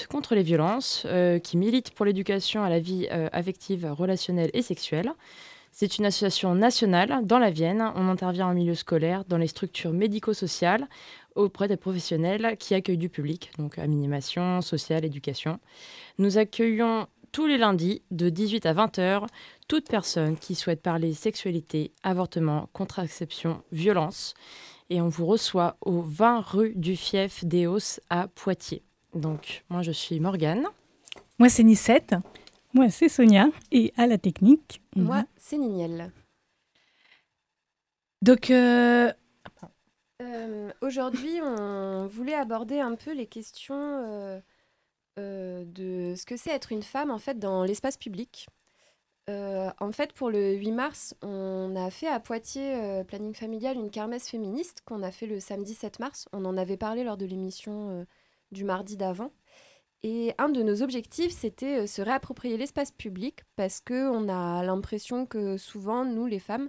lutte contre les violences, qui milite pour l'éducation à la vie affective, relationnelle et sexuelle. C'est une association nationale dans la Vienne. On intervient en milieu scolaire, dans les structures médico-sociales, auprès des professionnels qui accueillent du public, donc animation, sociale, éducation. Nous accueillons tous les lundis de 18 à 20 heures toute personne qui souhaite parler sexualité, avortement, contraception, violence. Et on vous reçoit au 20 rue du Fief d'Eos à Poitiers. Donc, moi, je suis Morgane. Moi, c'est Nicette. Moi, c'est Sonia. Et à la technique, Moi, c'est Niniel. Donc, Aujourd'hui, on voulait aborder un peu les questions de ce que c'est être une femme en fait dans l'espace public. En fait, pour le 8 mars, on a fait à Poitiers, planning familial, une kermesse féministe qu'on a fait le samedi 7 mars. On en avait parlé lors de l'émission du mardi d'avant. Et un de nos objectifs, c'était se réapproprier l'espace public parce qu'on a l'impression que souvent, nous, les femmes,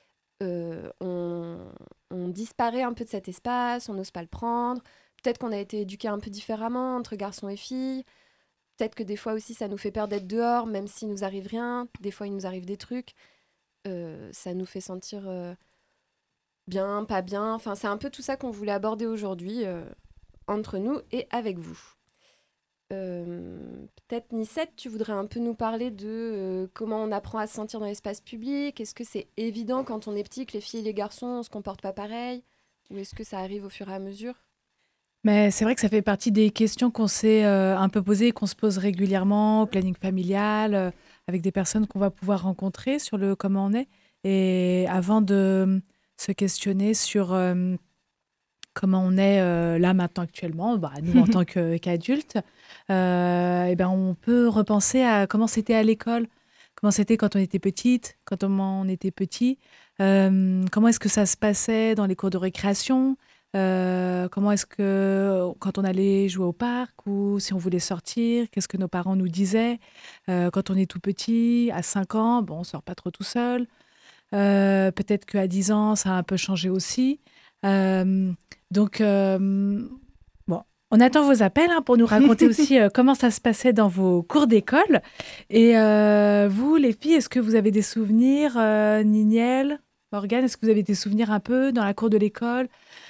on disparaît un peu de cet espace, on n'ose pas le prendre. Peut-être qu'on a été éduqués un peu différemment entre garçons et filles. Peut-être que des fois aussi, ça nous fait peur d'être dehors, même s'il nous arrive rien. Des fois, il nous arrive des trucs. Ça nous fait sentir bien, pas bien. Enfin, c'est un peu tout ça qu'on voulait aborder aujourd'hui entre nous et avec vous. Peut-être, Nicette, tu voudrais un peu nous parler de comment on apprend à se sentir dans l'espace public. Est-ce que c'est évident quand on est petit que les filles et les garçons ne se comportent pas pareil? Ou est-ce que ça arrive au fur et à mesure? mais c'est vrai que ça fait partie des questions qu'on s'est un peu posées et qu'on se pose régulièrement au planning familial, avec des personnes qu'on va pouvoir rencontrer sur le comment on est. Et avant de se questionner sur comment on est là maintenant actuellement, bah, nous en tant qu'adultes, eh ben, on peut repenser à comment c'était à l'école, comment c'était quand on était petite, quand on était petit, comment est-ce que ça se passait dans les cours de récréation, comment est-ce que quand on allait jouer au parc ou si on voulait sortir, qu'est-ce que nos parents nous disaient quand on est tout petit, à 5 ans, bon, on sort pas trop tout seul. Peut-être qu'à 10 ans, ça a un peu changé aussi. Euh, donc, bon, on attend vos appels pour nous raconter aussi comment ça se passait dans vos cours d'école. Et vous, les filles, est-ce que vous avez des souvenirs, Niniel, Morgane, est-ce que vous avez des souvenirs un peu dans la cour de l'école?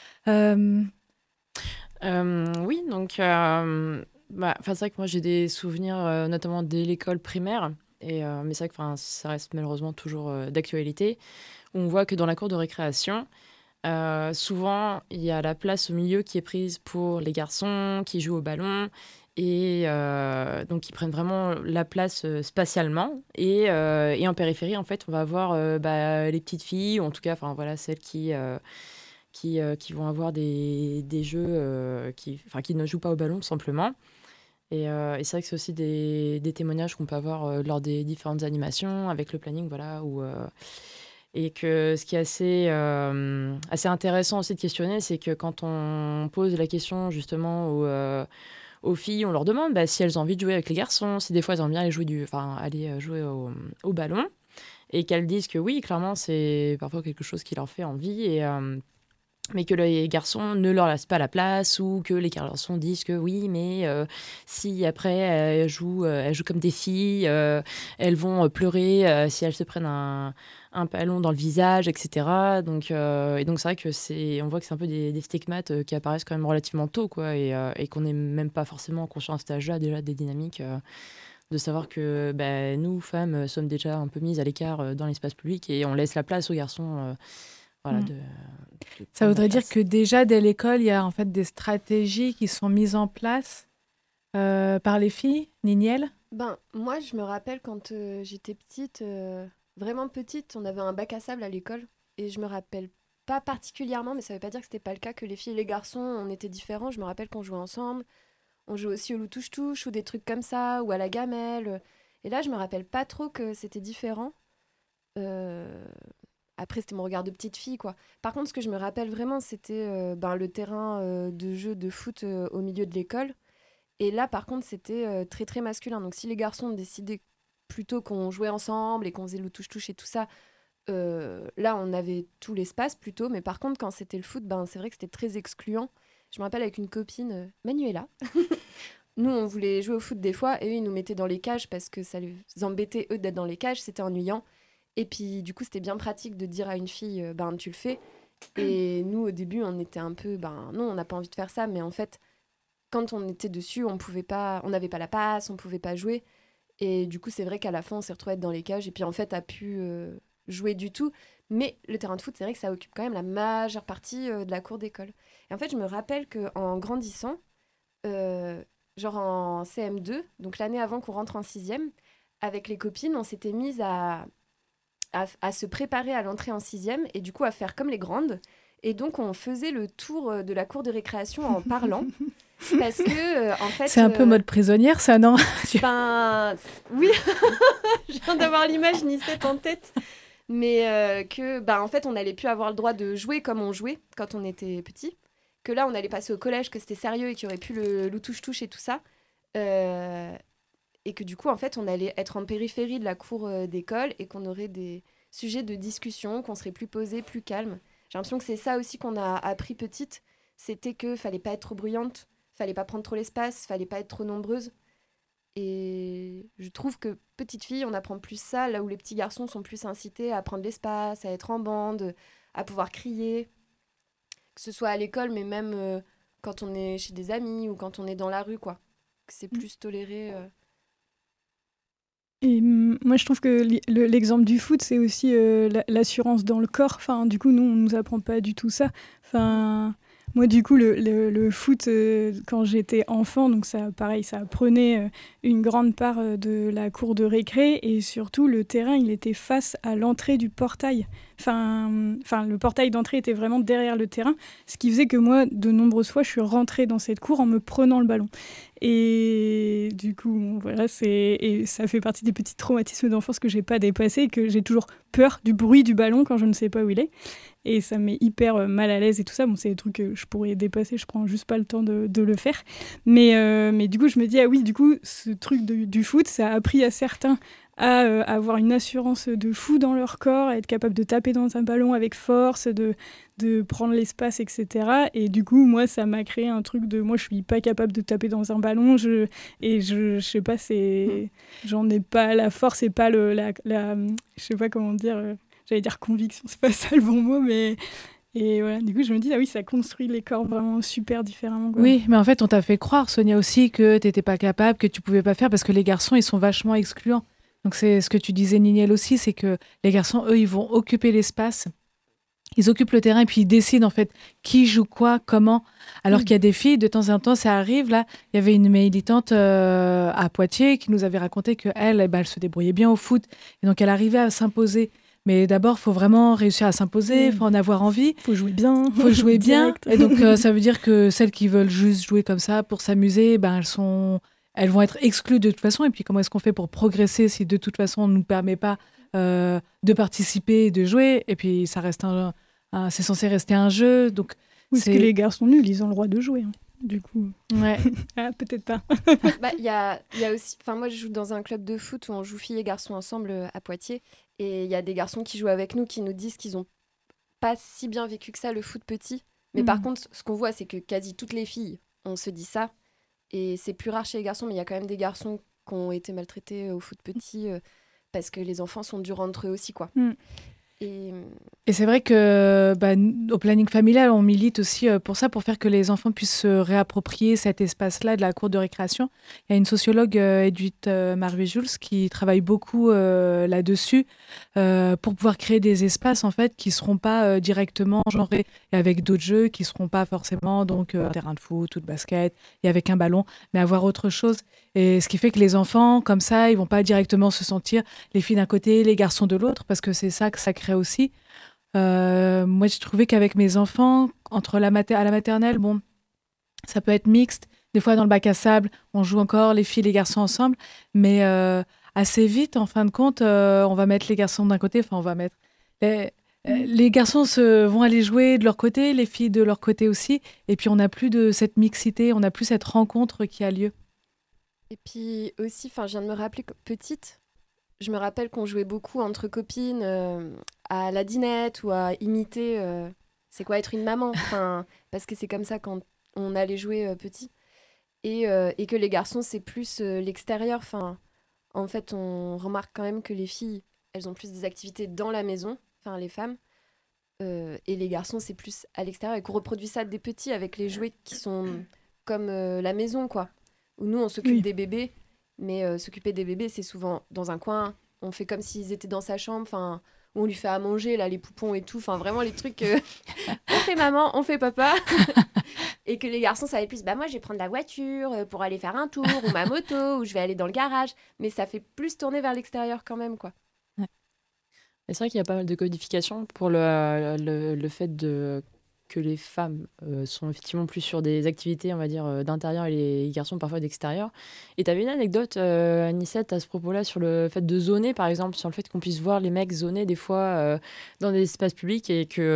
Oui, donc, c'est vrai que moi, j'ai des souvenirs, notamment dès l'école primaire. Mais c'est vrai que ça reste malheureusement toujours d'actualité. On voit que dans la cour de récréation, souvent, il y a la place au milieu qui est prise pour les garçons qui jouent au ballon et donc ils prennent vraiment la place spatialement. Et en périphérie, en fait, on va avoir les petites filles, ou en tout cas, voilà, celles qui vont avoir des jeux qui ne jouent pas au ballon, tout simplement. Et c'est vrai que c'est aussi des témoignages qu'on peut avoir lors des différentes animations avec le planning, voilà, et que ce qui est assez intéressant aussi de questionner, c'est que quand on pose la question justement aux filles, on leur demande si elles ont envie de jouer avec les garçons, si des fois elles ont bien aller jouer au ballon, et qu'elles disent que oui, clairement, c'est parfois quelque chose qui leur fait envie, mais que les garçons ne leur laissent pas la place, ou que les garçons disent que oui, mais si après elles jouent comme des filles, elles vont pleurer si elles se prennent un ballon dans le visage, etc. Et donc c'est vrai que on voit que c'est un peu des stigmates qui apparaissent quand même relativement tôt, quoi, et qu'on n'est même pas forcément conscient à cet âge-là déjà des dynamiques. De savoir que nous, femmes, sommes déjà un peu mises à l'écart dans l'espace public, et on laisse la place aux garçons. Voilà, Mm. de Ça prendre la voudrait dire place. que déjà dès l'école, il y a en fait des stratégies qui sont mises en place par les filles, Niniel? Moi, je me rappelle quand j'étais petite, vraiment petite, on avait un bac à sable à l'école. Et je me rappelle pas particulièrement, mais ça veut pas dire que c'était pas le cas, que les filles et les garçons, on était différents. Je me rappelle qu'on jouait ensemble. On jouait aussi au loup touche-touche ou des trucs comme ça, ou à la gamelle. Et là, je me rappelle pas trop que c'était différent. Euh, Après, c'était mon regard de petite fille, quoi. Par contre, ce que je me rappelle vraiment, c'était le terrain de jeu de foot au milieu de l'école. Et là, par contre, c'était très, très masculin. Donc, si les garçons décidaient plutôt qu'on jouait ensemble et qu'on faisait le touche-touche et tout ça, là, on avait tout l'espace plutôt. Mais par contre, quand c'était le foot, c'est vrai que c'était très excluant. Je me rappelle avec une copine, Manuela, nous, on voulait jouer au foot des fois, et eux, ils nous mettaient dans les cages parce que ça les embêtait, eux, d'être dans les cages, c'était ennuyant. Et puis, du coup, c'était bien pratique de dire à une fille, ben, tu le fais. Et nous, au début, on était un peu, ben non, on n'a pas envie de faire ça, mais en fait, quand on était dessus, on pouvait pas, on n'avait pas la passe, on pouvait pas jouer. Et du coup, c'est vrai qu'à la fin, on s'est retrouvés dans les cages, et puis en fait, a pu jouer du tout. Mais le terrain de foot, c'est vrai que ça occupe quand même la majeure partie de la cour d'école. Et en fait, je me rappelle qu'en grandissant, euh, genre en CM2, donc l'année avant qu'on rentre en sixième, avec les copines, on s'était mises à se préparer à l'entrée en sixième et du coup à faire comme les grandes. Et donc on faisait le tour de la cour de récréation en parlant. Parce que, en fait, C'est un peu mode prisonnière, ça, non? ben, oui, je viens d'avoir l'image Nicette en tête. Mais que, ben, en fait, on n'allait plus avoir le droit de jouer comme on jouait quand on était petit. Que là, on allait passer au collège, que c'était sérieux et qu'il y aurait plus le loup touche-touche et tout ça. Euh, et que du coup, en fait, on allait être en périphérie de la cour d'école et qu'on aurait des sujets de discussion, qu'on serait plus posé, plus calme. J'ai l'impression que c'est ça aussi qu'on a appris petite. C'était que fallait pas être trop bruyante, fallait pas prendre trop l'espace, fallait pas être trop nombreuse. Et je trouve que petite fille, on apprend plus ça, là où les petits garçons sont plus incités à prendre l'espace, à être en bande, à pouvoir crier, que ce soit à l'école, mais même quand on est chez des amis ou quand on est dans la rue, quoi. Que c'est plus toléré. Et moi, je trouve que l'exemple du foot, c'est aussi l'assurance dans le corps. Enfin, du coup, nous, on nous apprend pas du tout ça. Enfin, moi, du coup, le foot, quand j'étais enfant, donc ça, pareil, ça prenait une grande part de la cour de récré et surtout, le terrain, il était face à l'entrée du portail. Enfin, le portail d'entrée était vraiment derrière le terrain, ce qui faisait que moi, de nombreuses fois, je suis rentrée dans cette cour en me prenant le ballon. Et du coup, bon, voilà, et ça fait partie des petits traumatismes d'enfance que j'ai pas dépassés, que j'ai toujours peur du bruit du ballon quand je ne sais pas où il est. Et ça me met hyper mal à l'aise et tout ça. Bon, c'est des trucs que je pourrais dépasser, je prends juste pas le temps de le faire. Mais du coup, je me dis, ah oui, du coup, ce truc du foot, ça a appris à certains à avoir une assurance de fou dans leur corps, à être capable de taper dans un ballon avec force, de prendre l'espace, etc. Et du coup, moi, ça m'a créé un truc de... Moi, je suis pas capable de taper dans un ballon. Je sais pas, c'est... J'en ai pas la force et pas je sais pas comment dire... J'allais dire conviction, c'est pas ça le bon mot, mais... Et voilà, du coup, je me dis, ah oui, ça construit les corps vraiment super différemment, quoi. Oui, mais en fait, on t'a fait croire, Sonia, aussi, que tu n'étais pas capable, que tu pouvais pas faire, parce que les garçons, ils sont vachement excluants. Donc, c'est ce que tu disais, Niniel, aussi, c'est que les garçons, eux, ils vont occuper l'espace, ils occupent le terrain, et puis ils décident, en fait, qui joue quoi, comment. Alors qu'il y a des filles, de temps en temps, ça arrive, là, il y avait une militante à Poitiers qui nous avait raconté qu'elle, eh ben, elle se débrouillait bien au foot, et donc elle arrivait à s'imposer. Mais d'abord, il faut vraiment réussir à s'imposer, il faut en avoir envie. Faut jouer bien. Faut jouer bien. Direct. Et donc, ça veut dire que celles qui veulent juste jouer comme ça pour s'amuser, ben, elles vont être exclues de toute façon. Et puis, comment est-ce qu'on fait pour progresser si de toute façon, on ne nous permet pas de participer et de jouer? Et puis, ça reste c'est censé rester un jeu. Donc, Parce que les garçons nuls, ils ont le droit de jouer. Hein. Du coup, ouais. ah, peut-être pas. Bah, il y a aussi... Enfin, moi, je joue dans un club de foot où on joue filles et garçons ensemble à Poitiers. Et il y a des garçons qui jouent avec nous qui nous disent qu'ils ont pas si bien vécu que ça le foot petit. Mais par contre, ce qu'on voit, c'est que quasi toutes les filles, on se dit ça. Et c'est plus rare chez les garçons, mais il y a quand même des garçons qui ont été maltraités au foot petit parce que les enfants sont durs entre eux aussi, quoi. Et c'est vrai que au planning familial, on milite aussi pour ça, pour faire que les enfants puissent se réapproprier cet espace-là de la cour de récréation. Il y a une sociologue, Edwith Marvé-Jules, qui travaille beaucoup là-dessus pour pouvoir créer des espaces en fait qui seront pas directement genrés et avec d'autres jeux qui seront pas forcément donc un terrain de foot ou de basket et avec un ballon, mais avoir autre chose. Et ce qui fait que les enfants, comme ça, ils vont pas directement se sentir les filles d'un côté, les garçons de l'autre, parce que c'est ça que ça crée aussi. Moi, j'ai trouvé qu'avec mes enfants, entre à la maternelle, bon, ça peut être mixte. Des fois, dans le bac à sable, on joue encore les filles et les garçons ensemble, mais assez vite, en fin de compte, on va mettre les garçons d'un côté, enfin, on va mettre... Les garçons vont aller jouer de leur côté, les filles de leur côté aussi, et puis on n'a plus de cette mixité, on n'a plus cette rencontre qui a lieu. Et puis aussi, je viens de me rappeler que petite, je me rappelle qu'on jouait beaucoup entre copines à la dinette ou à imiter c'est quoi être une maman, parce que c'est comme ça quand on allait jouer petit. et que les garçons, c'est plus l'extérieur. Enfin, en fait, on remarque quand même que les filles, elles ont plus des activités dans la maison, enfin les femmes, et les garçons, c'est plus à l'extérieur, et qu'on reproduit ça des petits avec les jouets qui sont comme la maison, quoi. Où nous, on s'occupe Oui. des bébés, mais s'occuper des bébés, c'est souvent dans un coin, on fait comme s'ils étaient dans sa chambre, enfin, où on lui fait à manger, là, les poupons et tout, enfin, vraiment les trucs, on fait maman, on fait papa, et que les garçons, ça va être plus, bah moi, je vais prendre la voiture pour aller faire un tour, ou ma moto, ou je vais aller dans le garage, mais ça fait plus tourner vers l'extérieur quand même, quoi. Et c'est vrai qu'il y a pas mal de codifications pour le fait que les femmes sont effectivement plus sur des activités, on va dire, d'intérieur et les garçons parfois d'extérieur. Et tu avais une anecdote, Anicette, à ce propos-là, sur le fait de zoner, par exemple, sur le fait qu'on puisse voir les mecs zoner des fois dans des espaces publics et que...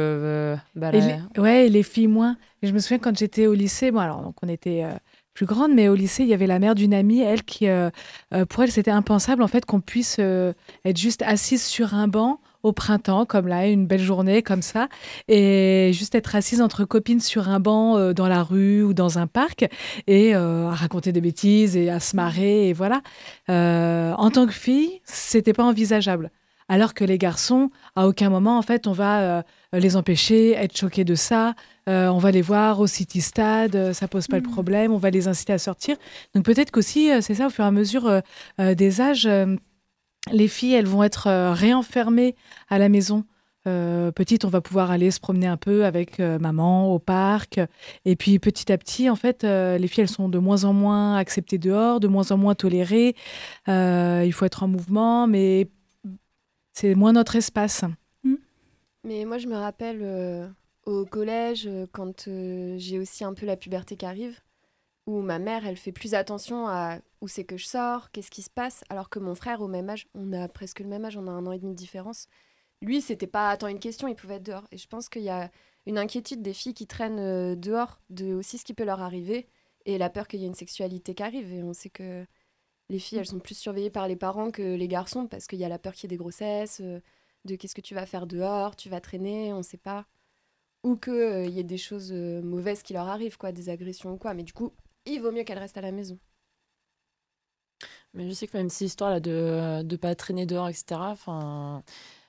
Et les filles moins. Et je me souviens quand j'étais au lycée, bon alors donc on était plus grande, mais au lycée il y avait la mère d'une amie, elle qui, pour elle c'était impensable en fait qu'on puisse être juste assise sur un banc au printemps, comme là, une belle journée comme ça, et juste être assise entre copines sur un banc dans la rue ou dans un parc et à raconter des bêtises et à se marrer et voilà. En tant que fille, c'était pas envisageable. Alors que les garçons, à aucun moment, en fait, on va les empêcher, être choqués de ça. On va les voir au City Stade, ça pose pas le problème. On va les inciter à sortir. Donc peut-être qu'aussi, c'est ça, au fur et à mesure des âges, les filles, elles vont être réenfermées à la maison. Petite, on va pouvoir aller se promener un peu avec maman au parc. Et puis petit à petit, en fait, les filles, elles sont de moins en moins acceptées dehors, de moins en moins tolérées. Il faut être en mouvement, mais c'est moins notre espace. Mais moi, je me rappelle au collège, quand j'ai aussi un peu la puberté qui arrive, où ma mère, elle fait plus attention à où c'est que je sors, qu'est-ce qui se passe, alors que mon frère, au même âge, on a presque le même âge, on a 1 an et demi de différence. Lui, c'était pas tant une question, il pouvait être dehors. Et je pense qu'il y a une inquiétude des filles qui traînent dehors de aussi ce qui peut leur arriver, et la peur qu'il y ait une sexualité qui arrive. Et on sait que les filles, elles sont plus surveillées par les parents que les garçons, parce qu'il y a la peur qu'il y ait des grossesses, de qu'est-ce que tu vas faire dehors, tu vas traîner, on sait pas. Ou qu'il y ait des choses mauvaises qui leur arrivent, quoi, des agressions ou quoi. Mais du coup, il vaut mieux qu'elles restent à la maison. Mais je sais que même ces histoires-là de ne pas traîner dehors, etc., enfin...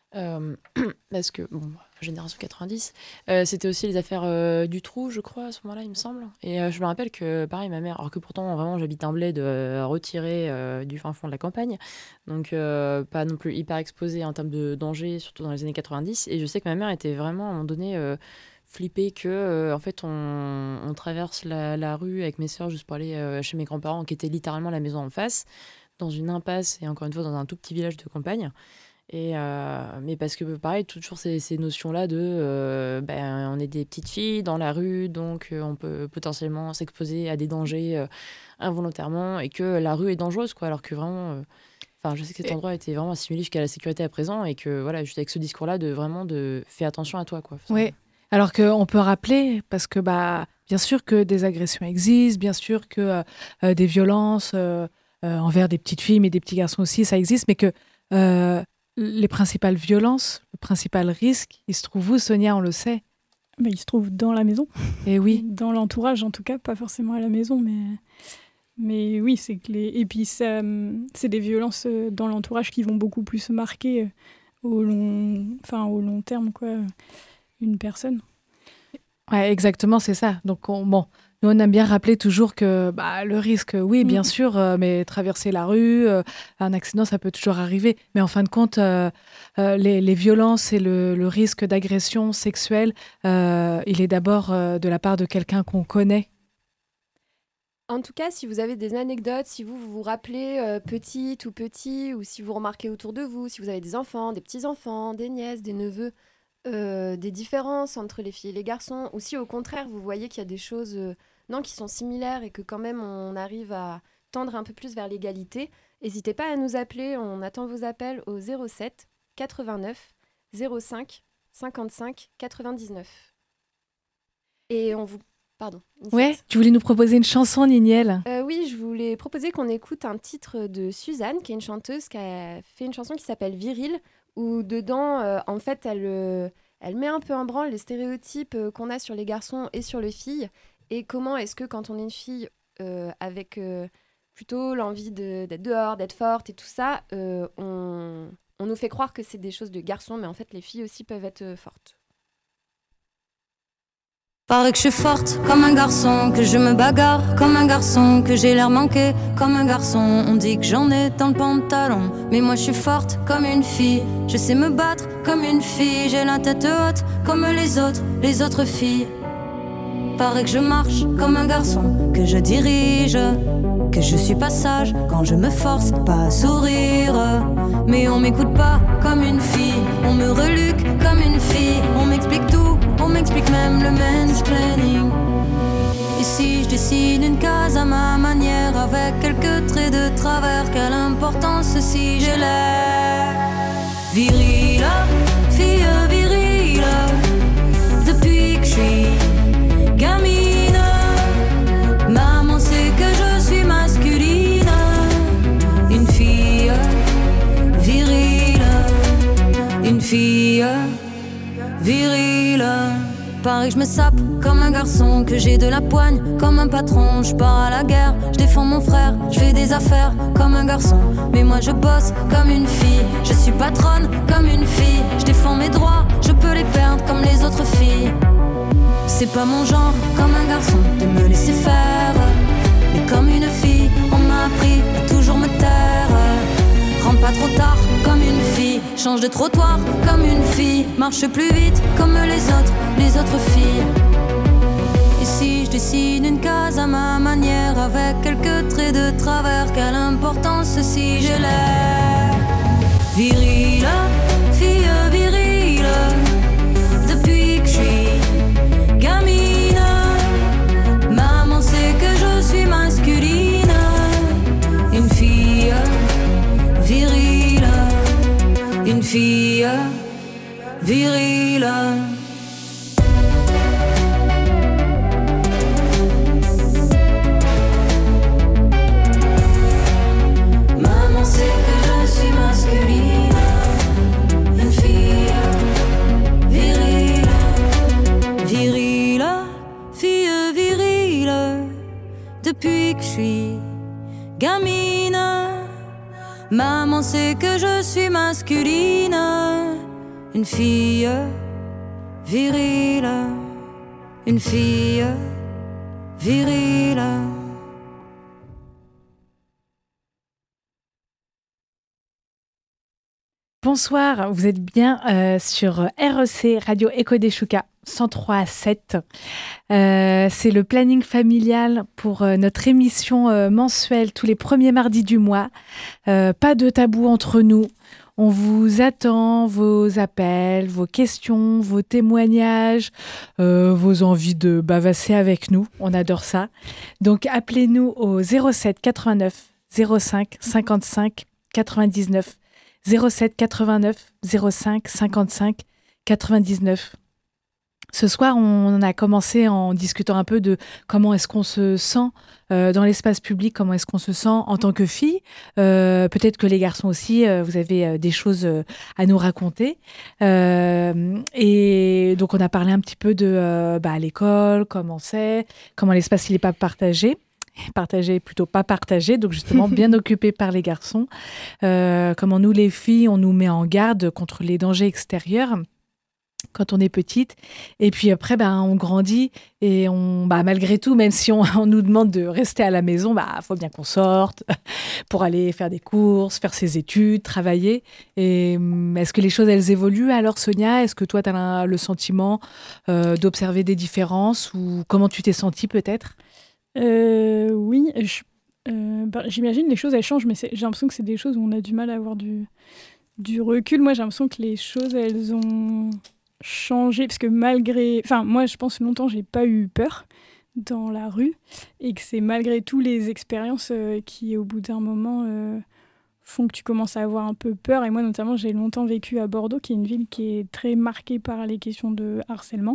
parce que, bon, génération 90, c'était aussi les affaires du trou, je crois, à ce moment-là, il me semble. Et je me rappelle que, pareil, ma mère, alors que pourtant, vraiment, j'habite un bled retiré du fin fond de la campagne, donc pas non plus hyper exposé en termes de danger, surtout dans les années 90. Et je sais que ma mère était vraiment, à un moment donné, flippée que, en fait, on traverse la rue avec mes sœurs juste pour aller chez mes grands-parents, qui étaient littéralement la maison en face, dans une impasse, et encore une fois, dans un tout petit village de campagne. Et mais parce que pareil, toujours ces notions-là de ben, on est des petites filles dans la rue, donc on peut potentiellement s'exposer à des dangers involontairement et que la rue est dangereuse, quoi. Alors que vraiment, enfin, je sais que cet endroit était vraiment assimilé jusqu'à la sécurité à présent et que voilà, juste avec ce discours-là, de vraiment de fais attention à toi, quoi. Oui, alors qu'on peut rappeler, parce que bah, bien sûr que des agressions existent, bien sûr que des violences envers des petites filles, mais des petits garçons aussi, ça existe, mais que les principales violences, le principal risque, il se trouve où, Sonia, on le sait. Mais il se trouve dans la maison. Et oui. Dans l'entourage, en tout cas, pas forcément à la maison, mais oui, c'est que et puis ça, c'est des violences dans l'entourage qui vont beaucoup plus se marquer au long terme, quoi, une personne. Ouais, exactement, c'est ça. Donc, bon, nous, on aime bien rappeler toujours que bah, le risque, oui, bien sûr, mais traverser la rue, un accident, ça peut toujours arriver. Mais en fin de compte, les violences et le risque d'agression sexuelle, il est d'abord de la part de quelqu'un qu'on connaît. En tout cas, si vous avez des anecdotes, si vous vous rappelez petite ou petit, ou si vous remarquez autour de vous, si vous avez des enfants, des petits-enfants, des nièces, des neveux, des différences entre les filles et les garçons, ou si au contraire vous voyez qu'il y a des choses non, qui sont similaires et que quand même on arrive à tendre un peu plus vers l'égalité, n'hésitez pas à nous appeler, on attend vos appels au 07 89 05 55 99. Et on vous... Pardon. Ouais, tu voulais nous proposer une chanson, Niniel? Oui, je voulais proposer qu'on écoute un titre de Suzanne, qui est une chanteuse qui a fait une chanson qui s'appelle Viril, où dedans, en fait, elle met un peu en branle les stéréotypes qu'on a sur les garçons et sur les filles, et comment est-ce que quand on est une fille, avec plutôt l'envie d'être dehors, d'être forte et tout ça, on nous fait croire que c'est des choses de garçons, mais en fait, les filles aussi peuvent être fortes. Paraît que je suis forte comme un garçon, que je me bagarre comme un garçon, que j'ai l'air manqué comme un garçon. On dit que j'en ai dans le pantalon, mais moi je suis forte comme une fille. Je sais me battre comme une fille, j'ai la tête haute comme les autres filles. Paraît que je marche comme un garçon, que je dirige, que je suis pas sage quand je me force pas à sourire. Mais on m'écoute pas comme une fille, on me reluque comme une fille. On m'explique tout, on m'explique même le mansplaining. Ici je dessine une case à ma manière, avec quelques traits de travers. Quelle importance si j'ai l'air virile, fille virile. Depuis que je suis gamine, maman sait que je suis masculine. Une fille virile, une fille virile. Pareil que je me sape comme un garçon, que j'ai de la poigne comme un patron. Je pars à la guerre, je défends mon frère, je fais des affaires comme un garçon. Mais moi je bosse comme une fille, je suis patronne comme une fille. Je défends mes droits, je peux les perdre comme les autres filles. C'est pas mon genre comme un garçon de me laisser faire, mais comme une fille, on m'a appris à toujours me taire. Rentre pas trop tard comme une fille, change de trottoir comme une fille, marche plus vite comme les autres filles. Ici je dessine une case à ma manière, avec quelques traits de travers. Quelle importance si j'ai l'air virile, fille virile. Depuis que je suis gamine, maman sait que je suis masculine. Une fille virile, une fille virile. Maman sait que je suis masculine. Une fille virile, virile, fille virile. Depuis que je suis gamine, maman sait que je suis masculine. Une fille virile, une fille virile. Bonsoir, vous êtes bien sur REC, Radio Echo des Choucas, 103.7. C'est le planning familial pour notre émission mensuelle tous les premiers mardis du mois. Pas de tabou entre nous. On vous attend, vos appels, vos questions, vos témoignages, vos envies de bavasser avec nous. On adore ça. Donc appelez-nous au 07 89 05 55 99. 07 89 05 55 99. Ce soir, on a commencé en discutant un peu de comment est-ce qu'on se sent dans l'espace public, comment est-ce qu'on se sent en tant que fille. Peut-être que les garçons aussi, vous avez des choses à nous raconter. Et donc, on a parlé un petit peu de à l'école, comment c'est, comment l'espace il n'est pas partagé. Partagé, plutôt pas partagé, donc justement bien occupé par les garçons. Comment nous, les filles, on nous met en garde contre les dangers extérieurs quand on est petite. Et puis après, on grandit et malgré tout, même si on nous demande de rester à la maison, faut bien qu'on sorte pour aller faire des courses, faire ses études, travailler. Et est-ce que les choses, elles évoluent alors, Sonia? Est-ce que toi, tu as le sentiment d'observer des différences ou comment tu t'es sentie peut-être? Oui, j'imagine les choses elles changent, mais j'ai l'impression que c'est des choses où on a du mal à avoir du recul. Moi, j'ai l'impression que les choses elles ont changé parce que moi, je pense longtemps j'ai pas eu peur dans la rue et que c'est malgré tout les expériences qui, au bout d'un moment, font que tu commences à avoir un peu peur. Et moi, notamment, j'ai longtemps vécu à Bordeaux, qui est une ville qui est très marquée par les questions de harcèlement.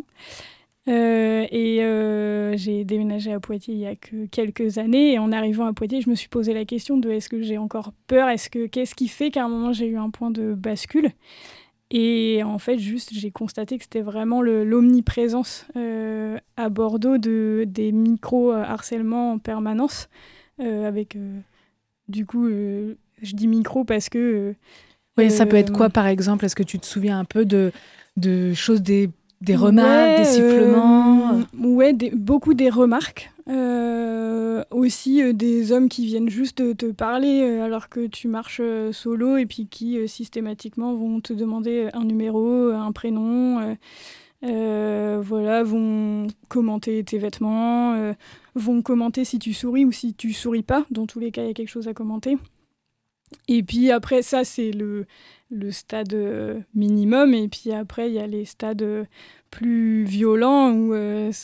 J'ai déménagé à Poitiers il y a que quelques années et en arrivant à Poitiers, je me suis posé la question de est-ce que j'ai encore peur, qu'est-ce qui fait qu'à un moment j'ai eu un point de bascule Et en fait, juste, j'ai constaté que c'était vraiment l'omniprésence à Bordeaux des micro-harcèlements en permanence. Avec, du coup, je dis micro parce que... Oui, ça peut être quoi, par exemple? Est-ce que tu te souviens un peu de choses, des remarques, des sifflements? Ouais, beaucoup des remarques. Aussi des hommes qui viennent juste te parler alors que tu marches solo et puis qui systématiquement vont te demander un numéro, un prénom, voilà, vont commenter tes vêtements, vont commenter si tu souris ou si tu souris pas. Dans tous les cas, il y a quelque chose à commenter. Et puis après, ça, c'est le stade minimum. Et puis après, il y a les stades plus violents où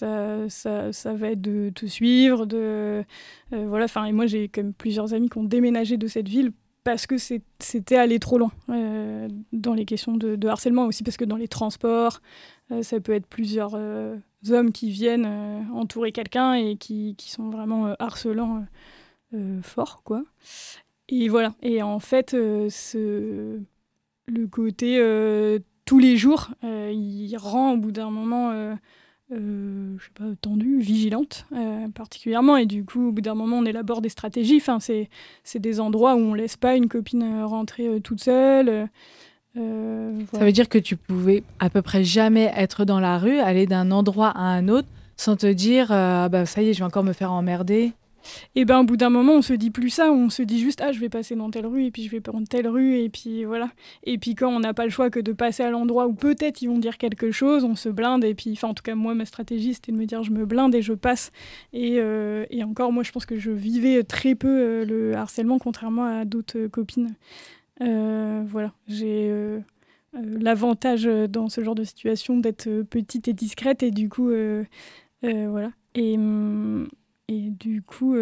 ça va être de te suivre. Voilà. Et moi, j'ai quand même plusieurs amis qui ont déménagé de cette ville parce que c'était aller trop loin dans les questions de harcèlement. Aussi parce que dans les transports, ça peut être plusieurs hommes qui viennent entourer quelqu'un et qui sont vraiment harcelants fort, quoi. Et voilà. Et en fait, le côté tous les jours, il rend au bout d'un moment, je sais pas, tendue, vigilante particulièrement. Et du coup, au bout d'un moment, on élabore des stratégies. Enfin, c'est des endroits où on laisse pas une copine rentrer toute seule. Voilà. Ça veut dire que tu pouvais à peu près jamais être dans la rue, aller d'un endroit à un autre, sans te dire bah ça y est, je vais encore me faire emmerder. Et ben au bout d'un moment, on se dit plus ça, on se dit juste je vais passer dans telle rue et puis je vais prendre telle rue et puis voilà. Et puis quand on n'a pas le choix que de passer à l'endroit où peut-être ils vont dire quelque chose, on se blinde et puis en tout cas moi ma stratégie c'était de me dire je me blinde et je passe. Et encore moi je pense que je vivais très peu le harcèlement contrairement à d'autres copines. Voilà, j'ai l'avantage dans ce genre de situation d'être petite et discrète et du coup voilà. Et du coup,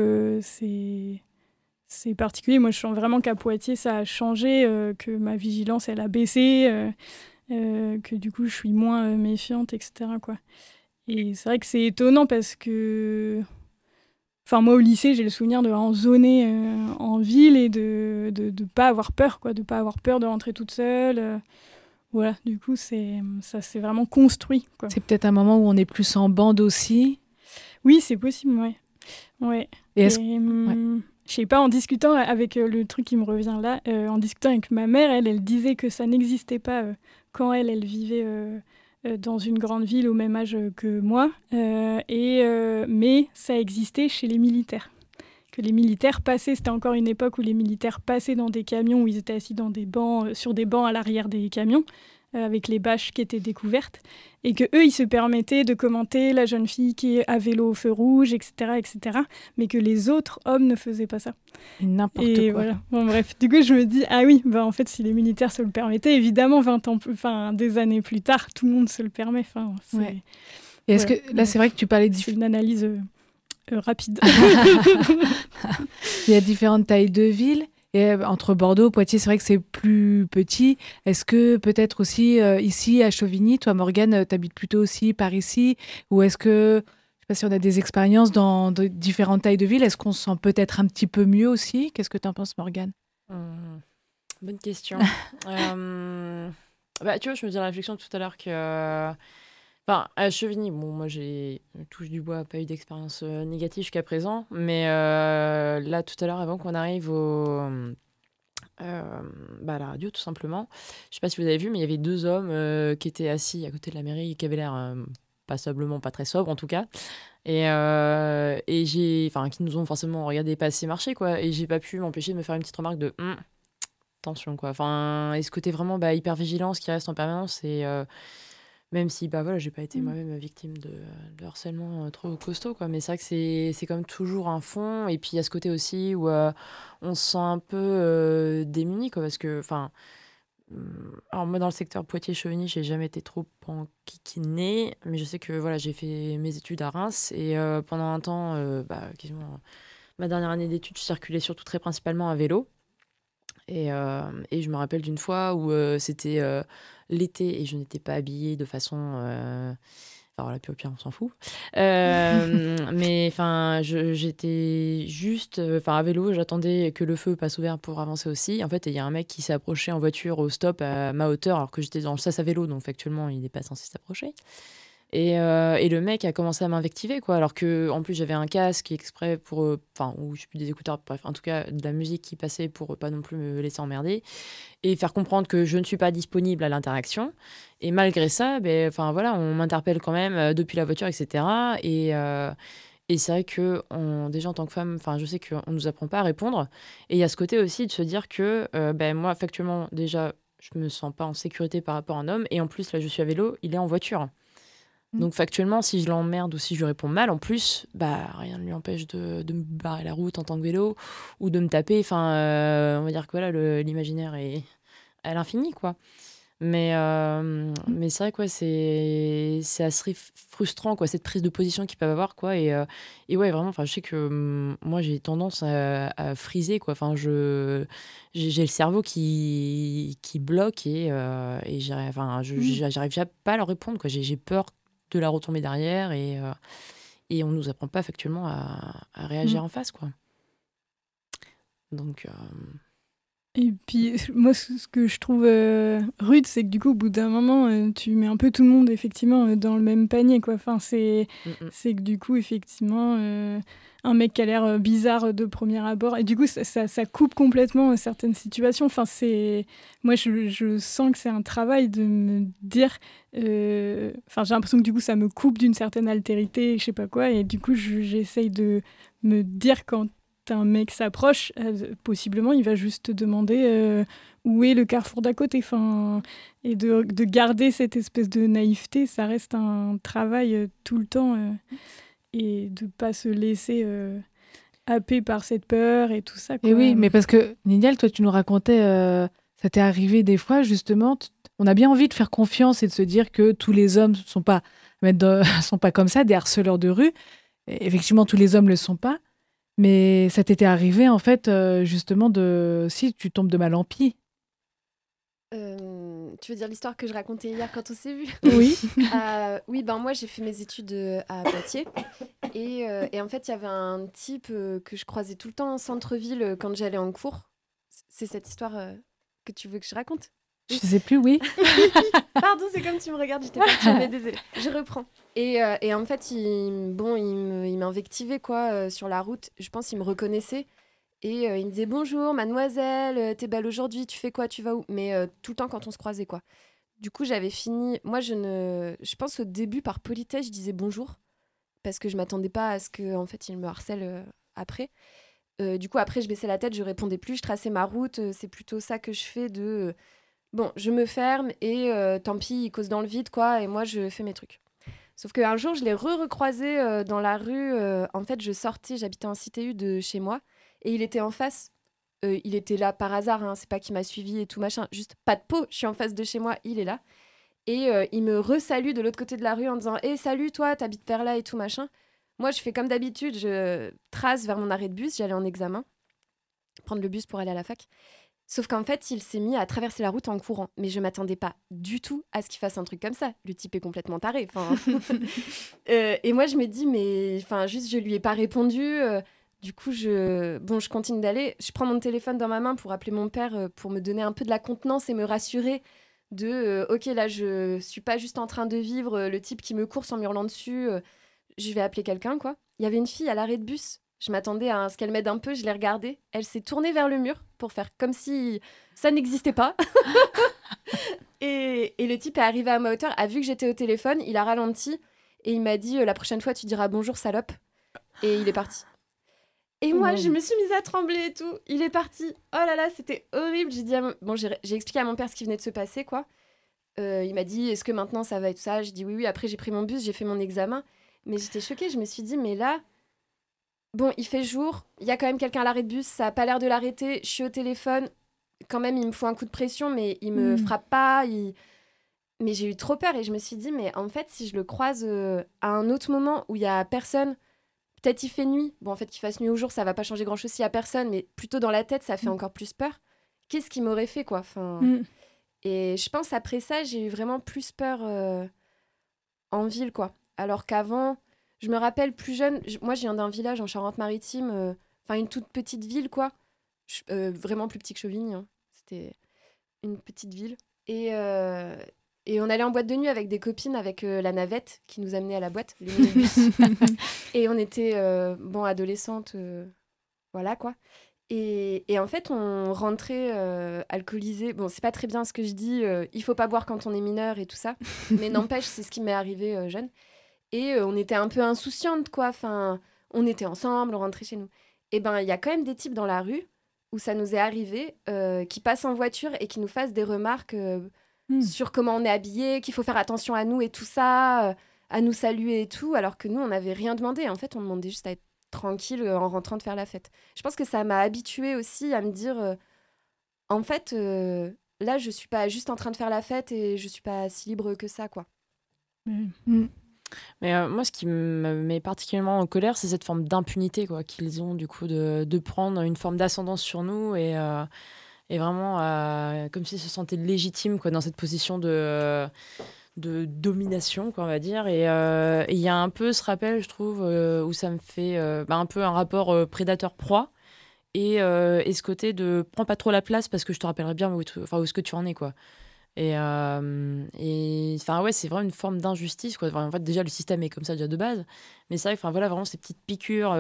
c'est particulier. Moi, je sens vraiment qu'à Poitiers, ça a changé, que ma vigilance, elle a baissé, que du coup, je suis moins méfiante, etc., quoi. Et c'est vrai que c'est étonnant parce que... Enfin, moi, au lycée, j'ai le souvenir de vraiment zoner en ville et de pas avoir peur, quoi, de pas avoir peur de rentrer toute seule. Voilà, du coup, ça s'est vraiment construit, quoi. C'est peut-être un moment où on est plus en bande aussi. Oui, c'est possible, ouais. Ouais. Et je sais pas, en discutant avec le truc qui me revient là, en discutant avec ma mère, elle disait que ça n'existait pas quand elle vivait dans une grande ville au même âge que moi, mais ça existait chez les militaires. Que les militaires passaient, c'était encore une époque où les militaires passaient dans des camions, où ils étaient assis dans des bancs, sur des bancs à l'arrière des camions, avec les bâches qui étaient découvertes, et que eux ils se permettaient de commenter la jeune fille qui est à vélo au feu rouge, etc., mais que les autres hommes ne faisaient pas ça. N'importe et quoi. Voilà. Bon, bref, du coup je me dis ah oui, en fait si les militaires se le permettaient, évidemment des années plus tard, tout le monde se le permet. Ouais. Et est-ce que là c'est vrai que tu parlais de c'est une analyse rapide. Il y a différentes tailles de villes. Et entre Bordeaux et Poitiers, c'est vrai que c'est plus petit. Est-ce que peut-être aussi ici à Chauvigny, toi Morgane, t'habites plutôt aussi par ici? Ou est-ce que, je sais pas si on a des expériences dans de différentes tailles de villes, est-ce qu'on se sent peut-être un petit peu mieux aussi? Qu'est-ce que t'en penses, Morgane? Bonne question. Tu vois, je me faisais la réflexion tout à l'heure que... à Chevigny, bon, moi, j'ai touche du bois, pas eu d'expérience négative jusqu'à présent. Mais là, tout à l'heure, avant qu'on arrive à la radio, tout simplement, je sais pas si vous avez vu, mais il y avait 2 hommes qui étaient assis à côté de la mairie, qui avaient l'air passablement pas très sobres, en tout cas. Et qui nous ont forcément regardé passer, marcher, quoi. Et j'ai pas pu m'empêcher de me faire une petite remarque de attention, quoi. Et ce côté vraiment hyper vigilance qui reste en permanence. Et même si j'ai pas été moi-même victime de harcèlement trop costaud, quoi. Mais c'est vrai que c'est comme toujours un fond. Et puis il y a ce côté aussi où on se sent un peu démuni, quoi. Parce que, alors moi dans le secteur Poitiers-Chauvigny, j'ai jamais été trop enquiquinée. Mais je sais que j'ai fait mes études à Reims. Et pendant un temps, quasiment ma dernière année d'études, je circulais surtout très principalement à vélo. Et je me rappelle d'une fois où c'était l'été et je n'étais pas habillée de façon voilà, puis au pire, on s'en fout. Mais enfin, j'étais juste à vélo, j'attendais que le feu passe ouvert pour avancer aussi. En fait, il y a un mec qui s'est approché en voiture au stop à ma hauteur, alors que j'étais dans le sas à vélo, donc actuellement, il n'est pas censé s'approcher. Et le mec a commencé à m'invectiver, quoi. Alors que, en plus, j'avais un casque exprès pour. Ou je sais plus, des écouteurs, bref, en tout cas, de la musique qui passait pour pas non plus me laisser emmerder. Et faire comprendre que je ne suis pas disponible à l'interaction. Et malgré ça, voilà, on m'interpelle quand même depuis la voiture, etc. Et c'est vrai que, déjà en tant que femme, je sais qu'on ne nous apprend pas à répondre. Et il y a ce côté aussi de se dire que, moi, factuellement, déjà, je me sens pas en sécurité par rapport à un homme. Et en plus, là, je suis à vélo, il est en voiture. Donc factuellement, si je l'emmerde ou si je lui réponds mal, en plus, rien ne lui empêche de me barrer la route en tant que vélo ou de me taper. On va dire que voilà, l'imaginaire est à l'infini, quoi. Mais c'est vrai que ouais, c'est assez frustrant, quoi, cette prise de position qu'ils peuvent avoir, quoi. Et ouais, vraiment, je sais que moi, j'ai tendance à friser, quoi. J'ai le cerveau qui bloque et j'arrive pas à leur répondre, quoi. J'ai peur de la retomber derrière et on nous apprend pas factuellement à réagir en face, quoi. Donc... Et puis, moi, ce que je trouve rude, c'est que du coup, au bout d'un moment, tu mets un peu tout le monde, effectivement, dans le même panier, quoi. Enfin, c'est que du coup, effectivement, un mec qui a l'air bizarre de premier abord, et du coup, ça coupe complètement certaines situations. Enfin, moi, je sens que c'est un travail de me dire... Enfin, j'ai l'impression que du coup, ça me coupe d'une certaine altérité, je sais pas quoi, et du coup, j'essaye de me dire quand un mec s'approche, possiblement, il va juste te demander où est le carrefour d'à côté. Et de garder cette espèce de naïveté, ça reste un travail tout le temps. Et de ne pas se laisser happer par cette peur et tout ça, quoi. Et oui, mais parce que, Nidial, toi, tu nous racontais, ça t'est arrivé des fois, justement, on a bien envie de faire confiance et de se dire que tous les hommes sont pas comme ça, des harceleurs de rue. Et effectivement, tous les hommes le sont pas. Mais ça t'était arrivé, en fait, justement, si tu tombes de mal en pis. Tu veux dire l'histoire que je racontais hier quand on s'est vu? Oui. Oui, moi j'ai fait mes études à Poitiers et en fait il y avait un type que je croisais tout le temps en centre-ville quand j'allais en cours. C'est cette histoire que tu veux que je raconte? Je sais plus, oui. Pardon, c'est comme tu me regardes, j'étais perturbée, désolée. Je reprends. Et en fait, il m'invectivait quoi sur la route. Je pense qu'il me reconnaissait. Et il me disait bonjour, mademoiselle, t'es belle aujourd'hui, tu fais quoi, tu vas où? Mais tout le temps quand on se croisait, quoi. Du coup, j'avais fini. Moi, je pense au début, par politesse, je disais bonjour. Parce que je m'attendais pas à ce qu'en fait, il me harcèle après. Du coup, après, je baissais la tête, je répondais plus, je traçais ma route. C'est plutôt ça que je fais de. Bon, je me ferme et tant pis, il cause dans le vide, quoi, et moi, je fais mes trucs. Sauf qu'un jour, je l'ai recroisé dans la rue. En fait, j'habitais en cité U de chez moi, et il était en face. Il était là par hasard, hein, c'est pas qu'il m'a suivi et tout machin, juste pas de peau, je suis en face de chez moi, il est là. Et il me resalue de l'autre côté de la rue en disant « Hé, salut, toi, t'habites vers là et tout machin ». Moi, je fais comme d'habitude, je trace vers mon arrêt de bus, j'allais en examen, prendre le bus pour aller à la fac. Sauf qu'en fait, il s'est mis à traverser la route en courant. Mais je m'attendais pas du tout à ce qu'il fasse un truc comme ça. Le type est complètement taré. Et moi, je me dis, mais juste, je lui ai pas répondu. Du coup, je continue d'aller. Je prends mon téléphone dans ma main pour appeler mon père pour me donner un peu de la contenance et me rassurer de ok, là, je suis pas juste en train de vivre le type qui me course en me hurlant dessus. Je vais appeler quelqu'un, quoi. Il y avait une fille à l'arrêt de bus. Je m'attendais à ce qu'elle m'aide un peu, je l'ai regardée. Elle s'est tournée vers le mur pour faire comme si ça n'existait pas. et le type est arrivé à ma hauteur, a vu que j'étais au téléphone, il a ralenti et il m'a dit la prochaine fois tu diras bonjour salope. Et il est parti. Et moi, je me suis mise à trembler et tout. Il est parti. Oh là là, c'était horrible. J'ai expliqué à mon père ce qui venait de se passer, quoi. Il m'a dit est-ce que maintenant ça va et tout ça. J'ai dit oui. Après, j'ai pris mon bus, j'ai fait mon examen. Mais j'étais choquée. Je me suis dit mais là... Bon, il fait jour, il y a quand même quelqu'un à l'arrêt de bus, ça n'a pas l'air de l'arrêter, je suis au téléphone, quand même il me faut un coup de pression, mais il me frappe pas, mais j'ai eu trop peur et je me suis dit, mais en fait, si je le croise à un autre moment où il y a personne, peut-être il fait nuit, bon en fait qu'il fasse nuit ou jour, ça va pas changer grand-chose s'il y a personne, mais plutôt dans la tête, ça fait encore plus peur. Qu'est-ce qu'il m'aurait fait, quoi? Et je pense après ça, j'ai eu vraiment plus peur en ville, quoi. Alors qu'avant, je me rappelle plus jeune, moi je viens d'un village en Charente-Maritime, une toute petite ville, quoi. Vraiment plus petit que Chauvigny, hein. C'était une petite ville. Et on allait en boîte de nuit avec des copines, avec la navette qui nous amenait à la boîte, le minibus. Et on était, adolescentes, voilà, quoi. Et en fait, on rentrait alcoolisés. Bon, c'est pas très bien ce que je dis, il faut pas boire quand on est mineur et tout ça. Mais n'empêche, c'est ce qui m'est arrivé jeune. Et on était un peu insouciantes, quoi. Enfin, on était ensemble, on rentrait chez nous. Et ben, il y a quand même des types dans la rue où ça nous est arrivé, qui passent en voiture et qui nous fassent des remarques sur comment on est habillé, qu'il faut faire attention à nous et tout ça, à nous saluer et tout, alors que nous, on n'avait rien demandé. En fait, on demandait juste à être tranquille en rentrant de faire la fête. Je pense que ça m'a habituée aussi à me dire, en fait, là, je suis pas juste en train de faire la fête et je suis pas si libre que ça, quoi. Mais moi, ce qui me met particulièrement en colère, c'est cette forme d'impunité, quoi, qu'ils ont, du coup, de prendre une forme d'ascendance sur nous et vraiment comme s'ils se sentaient légitimes, quoi, dans cette position de domination, quoi, on va dire. Et il y a un peu ce rappel, je trouve, où ça me fait un peu un rapport prédateur-proie. Et ce côté de prends pas trop la place parce que je te rappellerai bien où est-ce que tu en es, quoi. Et c'est vraiment une forme d'injustice, quoi. En fait, déjà, le système est comme ça déjà de base. Mais c'est vrai, voilà, vraiment ces petites piqûres,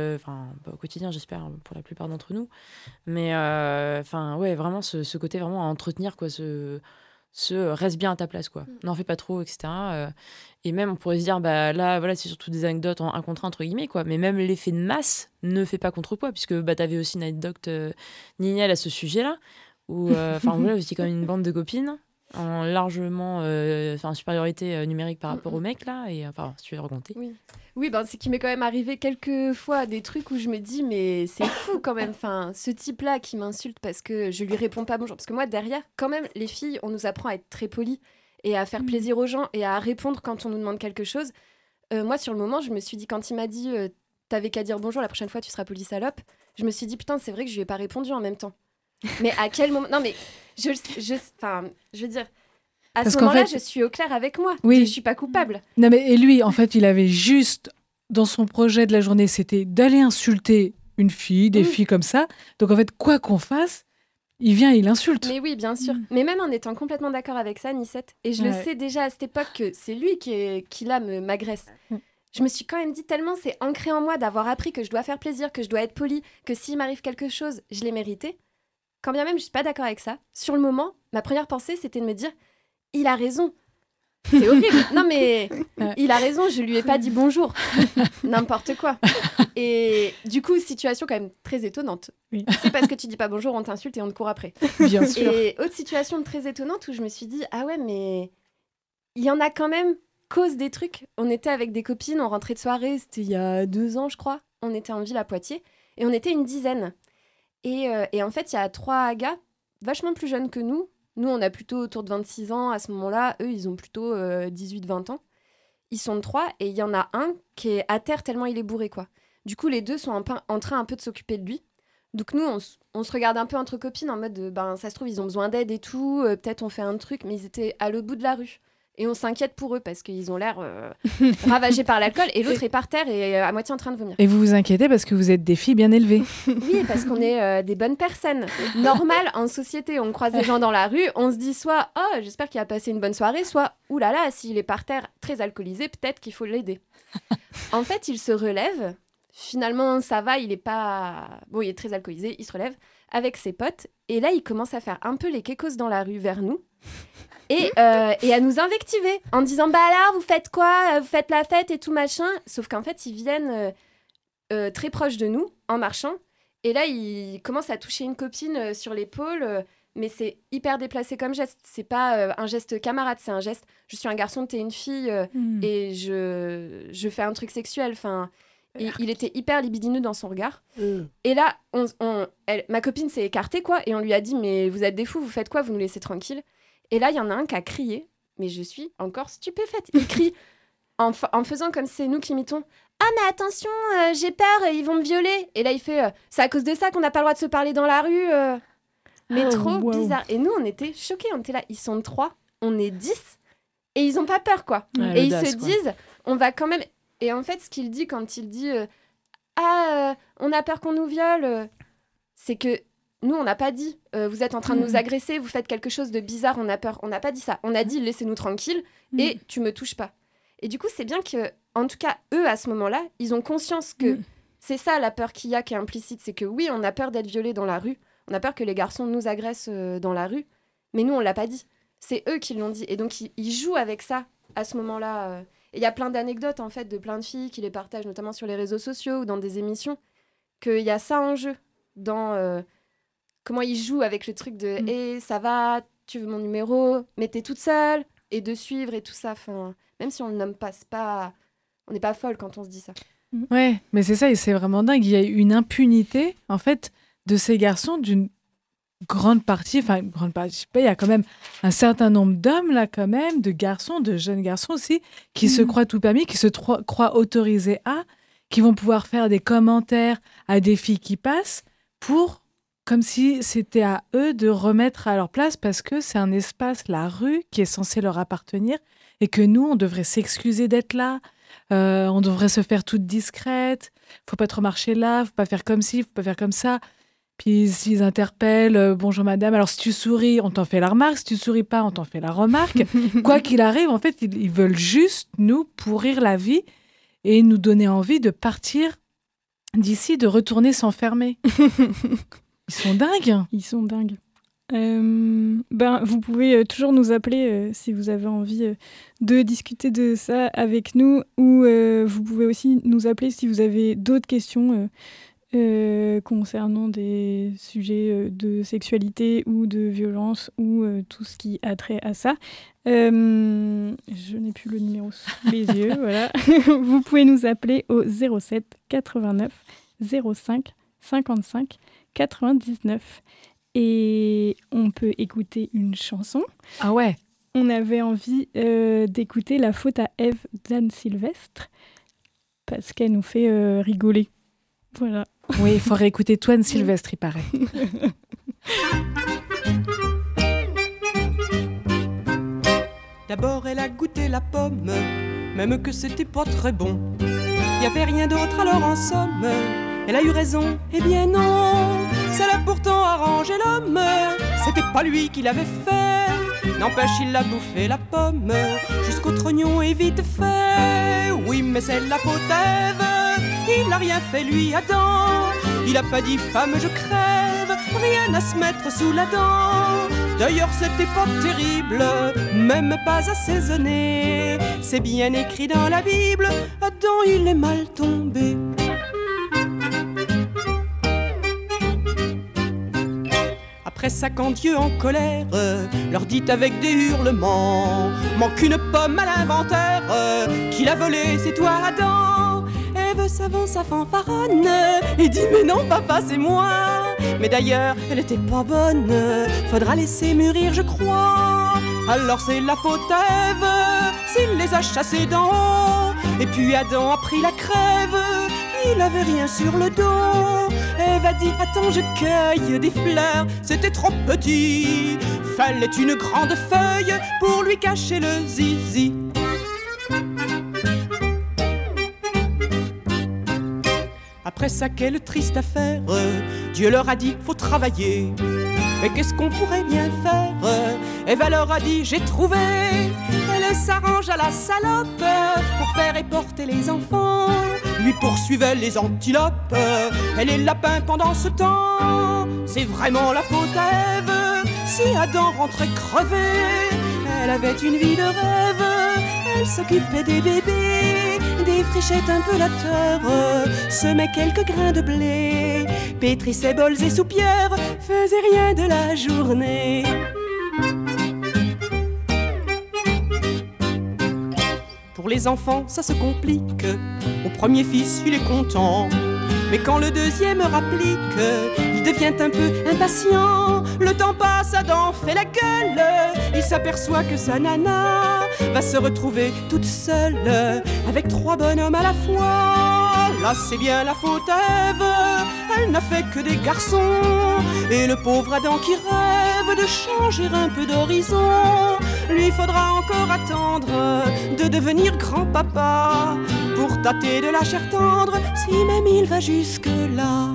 au quotidien, j'espère, pour la plupart d'entre nous. Mais vraiment ce côté vraiment à entretenir, quoi, ce reste bien à ta place, quoi. N'en fais pas trop, etc. Et même, on pourrait se dire, là, voilà, c'est surtout des anecdotes en un contre un, entre guillemets, quoi. Mais même l'effet de masse ne fait pas contrepoids, puisque t'avais aussi une anecdote Nignel à ce sujet-là, où voilà, vous étiez quand même une bande de copines en largement supériorité numérique par rapport aux mecs, là, et si tu veux raconter. Oui, c'est qu'il m'est quand même arrivé quelques fois des trucs où je me dis, mais c'est fou quand même, ce type-là qui m'insulte parce que je lui réponds pas bonjour. Parce que moi, derrière, quand même, les filles, on nous apprend à être très polies et à faire plaisir aux gens et à répondre quand on nous demande quelque chose. Moi, sur le moment, je me suis dit, quand il m'a dit, t'avais qu'à dire bonjour, la prochaine fois, tu seras polie salope, je me suis dit, putain, c'est vrai que je lui ai pas répondu en même temps. Mais à quel moment... Non, mais je veux dire... À ce moment-là, je suis au clair avec moi. Oui. Je suis pas coupable. Non, mais et lui, en fait, il avait juste, dans son projet de la journée, c'était d'aller insulter une fille, des filles comme ça. Donc, en fait, quoi qu'on fasse, il vient et il insulte. Mais oui, bien sûr. Mais même en étant complètement d'accord avec ça, Nicette, et je le sais déjà à cette époque que c'est lui qui là, m'agresse. Je me suis quand même dit tellement, c'est ancré en moi d'avoir appris que je dois faire plaisir, que je dois être polie, que s'il m'arrive quelque chose, je l'ai mérité. Quand bien même je suis pas d'accord avec ça, sur le moment, ma première pensée, c'était de me dire, il a raison. C'est horrible. Non, mais il a raison, je lui ai pas dit bonjour. N'importe quoi. Et du coup, situation quand même très étonnante. Oui. C'est parce que tu dis pas bonjour, on t'insulte et on te court après. Bien sûr. Et autre situation très étonnante où je me suis dit, ah ouais, mais il y en a quand même cause des trucs. On était avec des copines, on rentrait de soirée, c'était il y a 2 ans, je crois. On était en ville à Poitiers et on était une dizaine. Et en fait, il y a 3 gars vachement plus jeunes que nous. Nous, on a plutôt autour de 26 ans à ce moment-là. Eux, ils ont plutôt 18-20 ans. Ils sont 3 et il y en a un qui est à terre tellement il est bourré, quoi. Du coup, les deux sont en train un peu de s'occuper de lui. Donc nous, on se regarde un peu entre copines en mode, ça se trouve, ils ont besoin d'aide et tout. Peut-être on fait un truc, mais ils étaient à l'autre bout de la rue. Et on s'inquiète pour eux parce qu'ils ont l'air ravagés par l'alcool. Et l'autre est par terre et à moitié en train de vomir. Et vous vous inquiétez parce que vous êtes des filles bien élevées. Oui, parce qu'on est des bonnes personnes. Normales en société. On croise des gens dans la rue, on se dit soit « Oh, j'espère qu'il a passé une bonne soirée », soit « Ouh là là, s'il est par terre très alcoolisé, peut-être qu'il faut l'aider ». En fait, il se relève. Finalement, ça va, il est pas... Bon, il est très alcoolisé, il se relève avec ses potes. Et là, il commence à faire un peu les kékos dans la rue vers nous. Et à nous invectiver en disant « Bah alors, vous faites quoi ? Vous faites la fête et tout machin ?» Sauf qu'en fait, ils viennent très proches de nous en marchant. Et là, ils commencent à toucher une copine sur l'épaule. Mais c'est hyper déplacé comme geste. C'est pas un geste camarade, c'est un geste « Je suis un garçon, t'es une fille et je fais un truc sexuel. » Enfin, il était hyper libidineux dans son regard. Et là, ma copine s'est écartée, quoi. Et on lui a dit « Mais vous êtes des fous, vous faites quoi ? Vous nous laissez tranquilles ?» Et là, il y en a un qui a crié, mais je suis encore stupéfaite. Il crie en faisant comme si c'est nous qui l'imitons. « Ah, mais attention, j'ai peur, ils vont me violer !» Et là, il fait « C'est à cause de ça qu'on n'a pas le droit de se parler dans la rue. » Mais trop bizarre. Et nous, on était choqués, on était là. Ils sont 3, on est 10, et ils n'ont pas peur, quoi. Ouais, et ils se disent on va quand même... Et en fait, ce qu'il dit quand il dit on a peur qu'on nous viole, c'est que nous, on n'a pas dit vous êtes en train de nous agresser, vous faites quelque chose de bizarre, on a peur. On n'a pas dit ça. On a dit laissez-nous tranquilles et tu me touches pas. Et du coup, c'est bien que, en tout cas, eux, à ce moment-là, ils ont conscience que c'est ça la peur qu'il y a qui est implicite. C'est que oui, on a peur d'être violés dans la rue. On a peur que les garçons nous agressent dans la rue. Mais nous, on l'a pas dit. C'est eux qui l'ont dit. Et donc, ils jouent avec ça à ce moment-là. Et il y a plein d'anecdotes, en fait, de plein de filles qui les partagent, notamment sur les réseaux sociaux ou dans des émissions, qu'il y a ça en jeu dans comment ils jouent avec le truc de « hey, ça va, tu veux mon numéro, mais t'es toute seule » et de suivre et tout ça. Enfin, même si on le nomme pas, on n'est pas folle quand on se dit ça. Ouais, mais c'est ça, et c'est vraiment dingue. Il y a une impunité, en fait, de ces garçons d'une grande partie, je sais pas, il y a quand même un certain nombre d'hommes, là, quand même, de garçons, de jeunes garçons aussi, qui se croient tout permis, qui se croient autorisés qui vont pouvoir faire des commentaires à des filles qui passent comme si c'était à eux de remettre à leur place, parce que c'est un espace, la rue, qui est censé leur appartenir, et que nous, on devrait s'excuser d'être là, on devrait se faire toute discrète, faut pas trop marcher là, faut pas faire comme ci, faut pas faire comme ça. Puis s'ils interpellent, bonjour madame, alors si tu souris, on t'en fait la remarque, si tu souris pas, on t'en fait la remarque. Quoi qu'il arrive, en fait, ils veulent juste nous pourrir la vie et nous donner envie de partir d'ici, de retourner s'enfermer. Ils sont dingues. Ils sont dingues. Vous pouvez toujours nous appeler si vous avez envie de discuter de ça avec nous, ou vous pouvez aussi nous appeler si vous avez d'autres questions concernant des sujets de sexualité ou de violence ou tout ce qui a trait à ça. Je n'ai plus le numéro sous les yeux. Voilà. Vous pouvez nous appeler au 07 89 05 55 99. Et on peut écouter une chanson. Ah ouais. On avait envie d'écouter La faute à Ève d'Anne Sylvestre parce qu'elle nous fait rigoler. Voilà. Oui, il faudrait écouter Anne Sylvestre, il paraît. D'abord, elle a goûté la pomme, même que c'était pas très bon. Y avait rien d'autre alors en somme. Elle a eu raison, eh bien non. Ça l'a pourtant arrangé l'homme. C'était pas lui qui l'avait fait. N'empêche, il a bouffé la pomme jusqu'au trognon et vite fait. Oui, mais c'est la faute d'Ève. Il n'a rien fait lui Adam. Il a pas dit femme je crève. Rien à se mettre sous la dent. D'ailleurs c'était pas terrible, même pas assaisonné. C'est bien écrit dans la Bible, Adam il est mal tombé. Après ça, quand Dieu en colère leur dit avec des hurlements, manque une pomme à l'inventaire, qui l'a volée, c'est toi Adam. Ève s'avance à fanfaronne et dit mais non papa c'est moi. Mais d'ailleurs elle était pas bonne, faudra laisser mûrir je crois. Alors c'est la faute à Ève s'il les a chassés d'en haut. Et puis Adam a pris la crève, il avait rien sur le dos. Ève a dit attends je cueille des fleurs, c'était trop petit. Fallait une grande feuille pour lui cacher le zizi. Après ça, quelle triste affaire, Dieu leur a dit faut travailler. Mais qu'est-ce qu'on pourrait bien faire? Ève leur a dit j'ai trouvé. Elle s'arrange à la salope pour faire et porter les enfants. Lui poursuivait les antilopes et les lapins pendant ce temps. C'est vraiment la faute à Ève si Adam rentrait crevé. Elle avait une vie de rêve, elle s'occupait des bébés, défrichait un peu la terre, semait quelques grains de blé, pétrissait bols et soupières, faisait rien de la journée. Pour les enfants, ça se complique. Au premier fils, il est content. Mais quand le deuxième rapplique, il devient un peu impatient. Le temps passe, Adam fait la gueule. Il s'aperçoit que sa nana va se retrouver toute seule avec 3 bonhommes à la fois. Là, c'est bien la faute à Ève. Elle n'a fait que des garçons. Et le pauvre Adam qui rêve de changer un peu d'horizon lui faudra encore attendre de devenir grand-papa pour tâter de la chair tendre, si même il va jusque-là.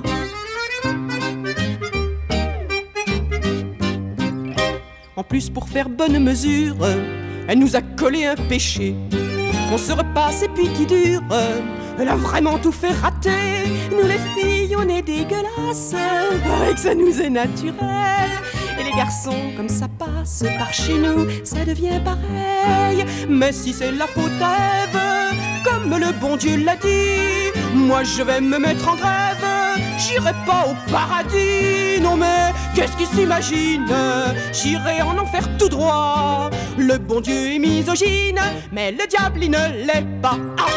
En plus, pour faire bonne mesure, elle nous a collé un péché qu'on se repasse et puis qui dure. Elle a vraiment tout fait rater. Nous les filles, on est dégueulasses, paraît que ça nous est naturel. Et les garçons, comme ça passe par chez nous, ça devient pareil. Mais si c'est la faute à Ève, comme le bon Dieu l'a dit, moi je vais me mettre en grève, j'irai pas au paradis. Non mais qu'est-ce qu'ils s'imaginent, j'irai en enfer tout droit. Le bon Dieu est misogyne, mais le diable il ne l'est pas. Ah!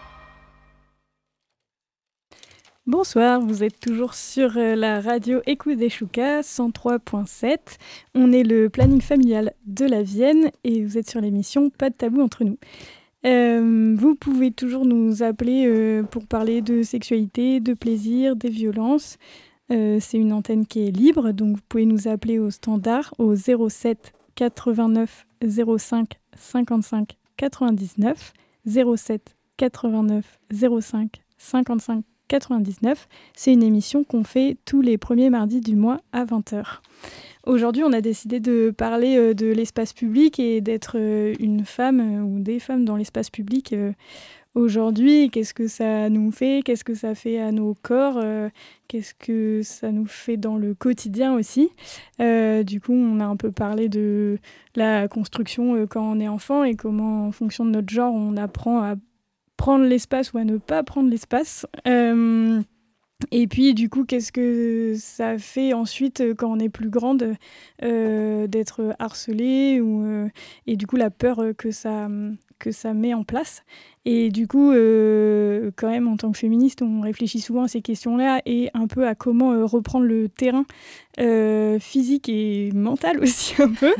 Bonsoir, vous êtes toujours sur la radio Écoute des Choucas 103.7. On est le planning familial de la Vienne et vous êtes sur l'émission Pas de tabou entre nous. Vous pouvez toujours nous appeler pour parler de sexualité, de plaisir, des violences. C'est une antenne qui est libre, donc vous pouvez nous appeler au standard au 07 89 05 55 99, 07 89 05 55 99. C'est une émission qu'on fait tous les premiers mardis du mois à 20h. Aujourd'hui, on a décidé de parler de l'espace public et d'être une femme ou des femmes dans l'espace public. Aujourd'hui, qu'est-ce que ça nous fait ? Qu'est-ce que ça fait à nos corps ? Qu'est-ce que ça nous fait dans le quotidien aussi ? Du coup, on a un peu parlé de la construction quand on est enfant et comment, en fonction de notre genre, on apprend à prendre l'espace ou à ne pas prendre l'espace. Et puis, du coup, qu'est-ce que ça fait ensuite quand on est plus grande d'être harcelée et du coup, la peur que ça met en place. Et du coup, quand même, en tant que féministe, on réfléchit souvent à ces questions-là et un peu à comment reprendre le terrain physique et mental aussi un peu.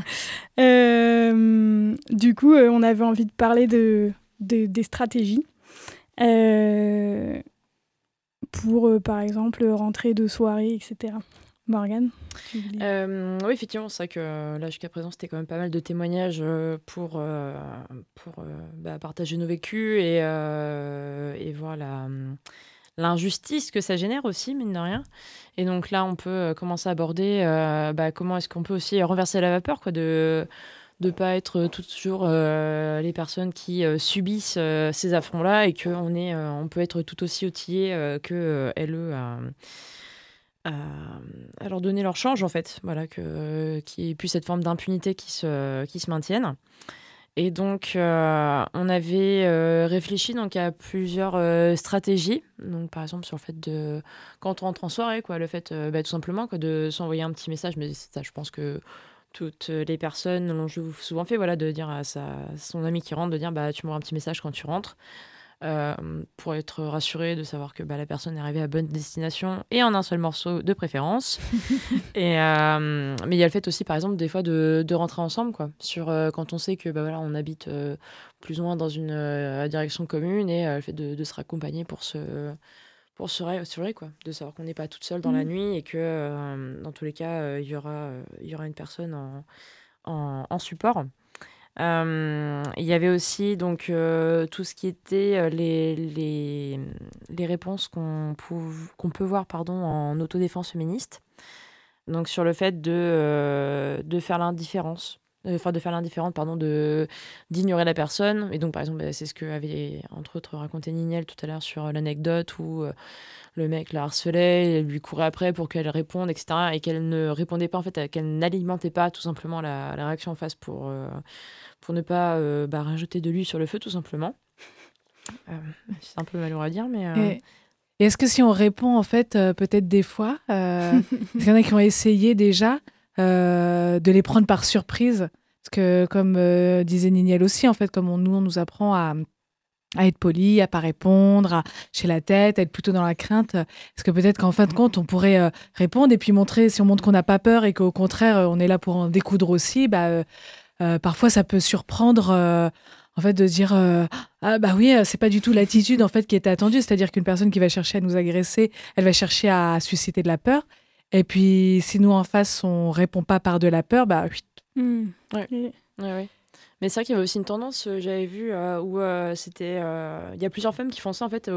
Du coup, on avait envie de parler des stratégies pour, par exemple, rentrer de soirée, etc. Morgane, oui, effectivement, c'est vrai que là, jusqu'à présent, c'était quand même pas mal de témoignages pour partager nos vécus et voir l'injustice que ça génère aussi, mine de rien. Et donc là, on peut commencer à aborder comment est-ce qu'on peut aussi renverser la vapeur, quoi, de pas être toujours les personnes qui subissent ces affronts-là et qu'on peut être tout aussi outillés que elles à leur donner leur change, en fait. Voilà, qu'il y ait plus cette forme d'impunité qui se maintienne. Et donc, on avait réfléchi donc, à plusieurs stratégies. Donc, par exemple, sur le fait de, quand on rentre en soirée, quoi, le fait tout simplement quoi, de s'envoyer un petit message. Mais ça, je pense que toutes les personnes l'ont souvent fait, voilà, de dire à son ami qui rentre, de dire tu m'envoies un petit message quand tu rentres, pour être rassuré de savoir que la personne est arrivée à bonne destination et en un seul morceau de préférence. Mais il y a le fait aussi, par exemple, des fois de rentrer ensemble, quoi, quand on sait que on habite plus ou moins dans une direction commune et le fait de se raccompagner pour se rassurer, quoi, de savoir qu'on n'est pas toute seule dans la nuit et que dans tous les cas il y aura une personne en support. Il y avait aussi donc tout ce qui était les réponses qu'on peut voir en autodéfense féministe. Donc sur le fait de faire l'indifférence. D'ignorer la personne. Et donc, par exemple, c'est ce que avait, entre autres, raconté Niniel tout à l'heure sur l'anecdote où le mec la harcelait, elle lui courait après pour qu'elle réponde, etc. Et qu'elle ne répondait pas, en fait, qu'elle n'alimentait pas tout simplement la réaction en face pour ne pas rajouter de l'huile sur le feu, tout simplement. C'est un peu malheureux à dire, mais... Et est-ce que si on répond, en fait, peut-être des fois, il y en a qui ont essayé déjà de les prendre par surprise, parce que comme disait Niniel aussi, en fait, comme on nous apprend à être poli, à pas répondre, à chez la tête, à être plutôt dans la crainte, est-ce que peut-être qu'en fin de compte on pourrait répondre et puis montrer, si on montre qu'on n'a pas peur et qu'au contraire on est là pour en découdre aussi, parfois ça peut surprendre en fait de dire oui, c'est pas du tout l'attitude en fait qui était attendue, c'est-à-dire qu'une personne qui va chercher à nous agresser, elle va chercher à susciter de la peur. Et puis, si nous, en face, on répond pas par de la peur, Ouais. Mais c'est vrai qu'il y avait aussi une tendance, j'avais vu, où c'était. Il y a plusieurs femmes qui font ça, en fait,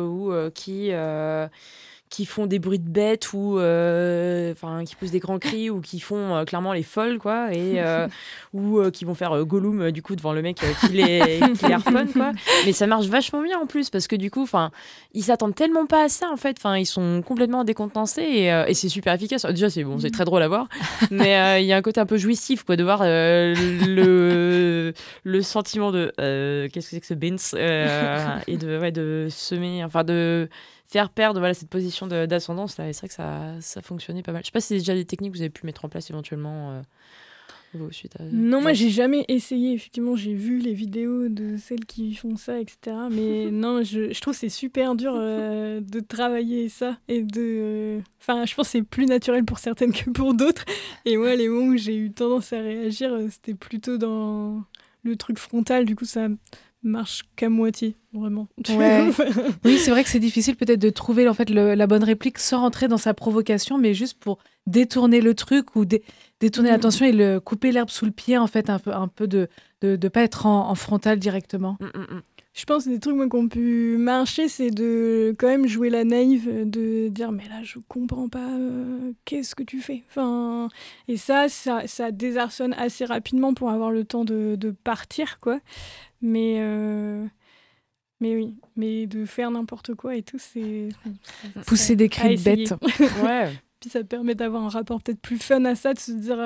qui font des bruits de bêtes ou qui poussent des grands cris ou qui font clairement les folles, quoi, et ou qui vont faire Gollum, du coup, devant le mec qui les harponne, quoi. Mais ça marche vachement bien en plus parce que du coup, ils s'attendent tellement pas à ça, en fait. Ils sont complètement décontenancés et c'est super efficace. Déjà, c'est très drôle à voir, mais il y a un côté un peu jouissif, quoi, de voir le sentiment de qu'est-ce que c'est que ce Binz et de semer, de faire perdre cette position d'ascendance là. Et c'est vrai que ça fonctionnait pas mal. Je sais pas si c'est déjà des techniques que vous avez pu mettre en place éventuellement suite à... Non, moi j'ai jamais essayé. Effectivement, j'ai vu les vidéos de celles qui font ça, etc. Mais non, je trouve que c'est super dur de travailler ça et de. Enfin, je pense que c'est plus naturel pour certaines que pour d'autres. Et moi, les moments où j'ai eu tendance à réagir, c'était plutôt dans le truc frontal. Du coup, ça marche qu'à moitié, vraiment. Ouais. Oui, c'est vrai que c'est difficile peut-être de trouver en fait la bonne réplique sans rentrer dans sa provocation, mais juste pour détourner le truc ou détourner l'attention et couper l'herbe sous le pied, en fait, un peu de pas être en frontal directement. Je pense que des trucs qui ont pu marcher, c'est de quand même jouer la naïve, de dire mais là je comprends pas, qu'est-ce que tu fais, et ça désarçonne assez rapidement pour avoir le temps de partir, quoi. Mais oui, mais de faire n'importe quoi et tout, c'est pousser des cris de bêtes. Ouais. Puis ça permet d'avoir un rapport peut-être plus fun à ça, de se dire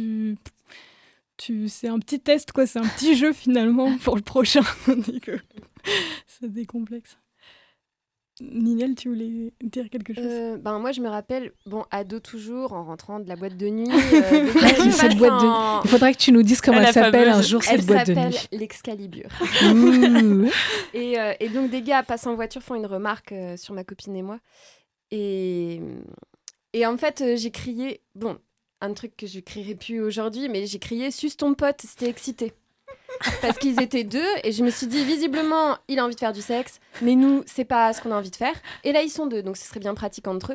c'est un petit test, quoi, c'est un petit jeu finalement pour le prochain. Ça décomplexe. Ninel, tu voulais dire quelque chose? Moi, je me rappelle, ado toujours, en rentrant de la boîte de nuit. Cette boîte de nuit. Il faudrait que tu nous dises comment elle s'appelle un jour, cette boîte de nuit. Elle s'appelle l'Excalibur. Et donc, des gars passant en voiture font une remarque sur ma copine et moi. Et en fait, j'ai crié... Bon, un truc que je crierai plus aujourd'hui, mais j'ai crié « Suce ton pote », c'était excité. Parce qu'ils étaient deux et je me suis dit visiblement il a envie de faire du sexe mais nous c'est pas ce qu'on a envie de faire et là ils sont deux donc ce serait bien pratique entre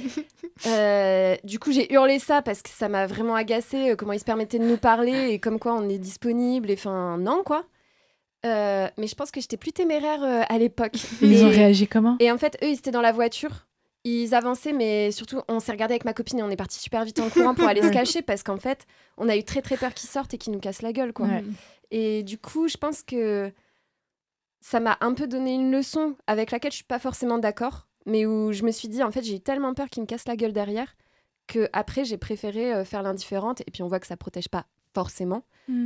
eux. Du coup j'ai hurlé ça parce que ça m'a vraiment agacée, comment ils se permettaient de nous parler et comme quoi on est disponible et non quoi. Mais je pense que j'étais plus téméraire à l'époque. Ils ont réagi comment? Et en fait eux ils étaient dans la voiture. Ils avançaient, mais surtout, on s'est regardé avec ma copine et on est parti super vite en courant pour aller se cacher parce qu'en fait, on a eu très très peur qu'ils sortent et qu'ils nous cassent la gueule, quoi. Ouais. Et du coup, je pense que ça m'a un peu donné une leçon avec laquelle je suis pas forcément d'accord, mais où je me suis dit, en fait, j'ai eu tellement peur qu'ils me cassent la gueule derrière que après j'ai préféré faire l'indifférente. Et puis on voit que ça protège pas forcément,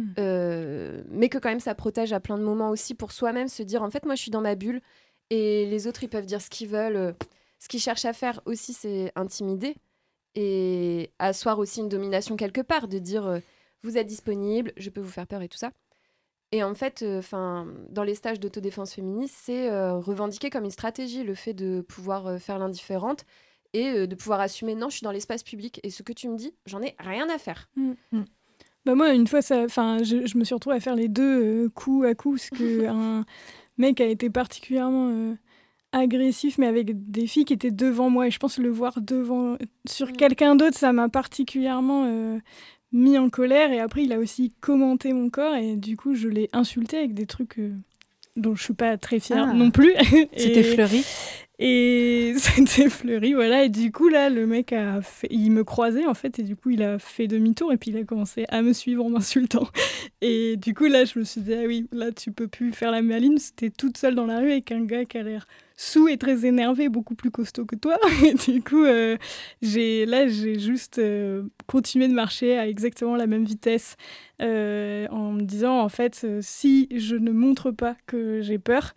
mais que quand même ça protège à plein de moments aussi pour soi-même, se dire, en fait, moi, je suis dans ma bulle et les autres, ils peuvent dire ce qu'ils veulent. Ce qu'ils cherchent à faire aussi, c'est intimider et asseoir aussi une domination quelque part, de dire vous êtes disponible, je peux vous faire peur et tout ça. Et en fait, dans les stages d'autodéfense féministe, c'est revendiqué comme une stratégie, le fait de pouvoir faire l'indifférente et de pouvoir assumer non, je suis dans l'espace public et ce que tu me dis, j'en ai rien à faire. Moi, une fois, je me suis retrouvée à faire les deux coup à coup, parce qu'un mec a été particulièrement... agressif, mais avec des filles qui étaient devant moi. Et je pense le voir sur quelqu'un d'autre, ça m'a particulièrement mis en colère. Et après, il a aussi commenté mon corps. Et du coup, je l'ai insulté avec des trucs dont je suis pas très fière non plus. C'était fleuri. Et c'était fleuri, voilà. Et du coup, là, le mec il me croisait, en fait. Et du coup, il a fait demi-tour. Et puis, il a commencé à me suivre en m'insultant. Et du coup, là, je me suis dit, ah oui, là, tu peux plus faire la maline. C'était toute seule dans la rue avec un gars qui a l'air saoul et très énervé, beaucoup plus costaud que toi. Et du coup, j'ai juste continué de marcher à exactement la même vitesse en me disant, en fait, si je ne montre pas que j'ai peur,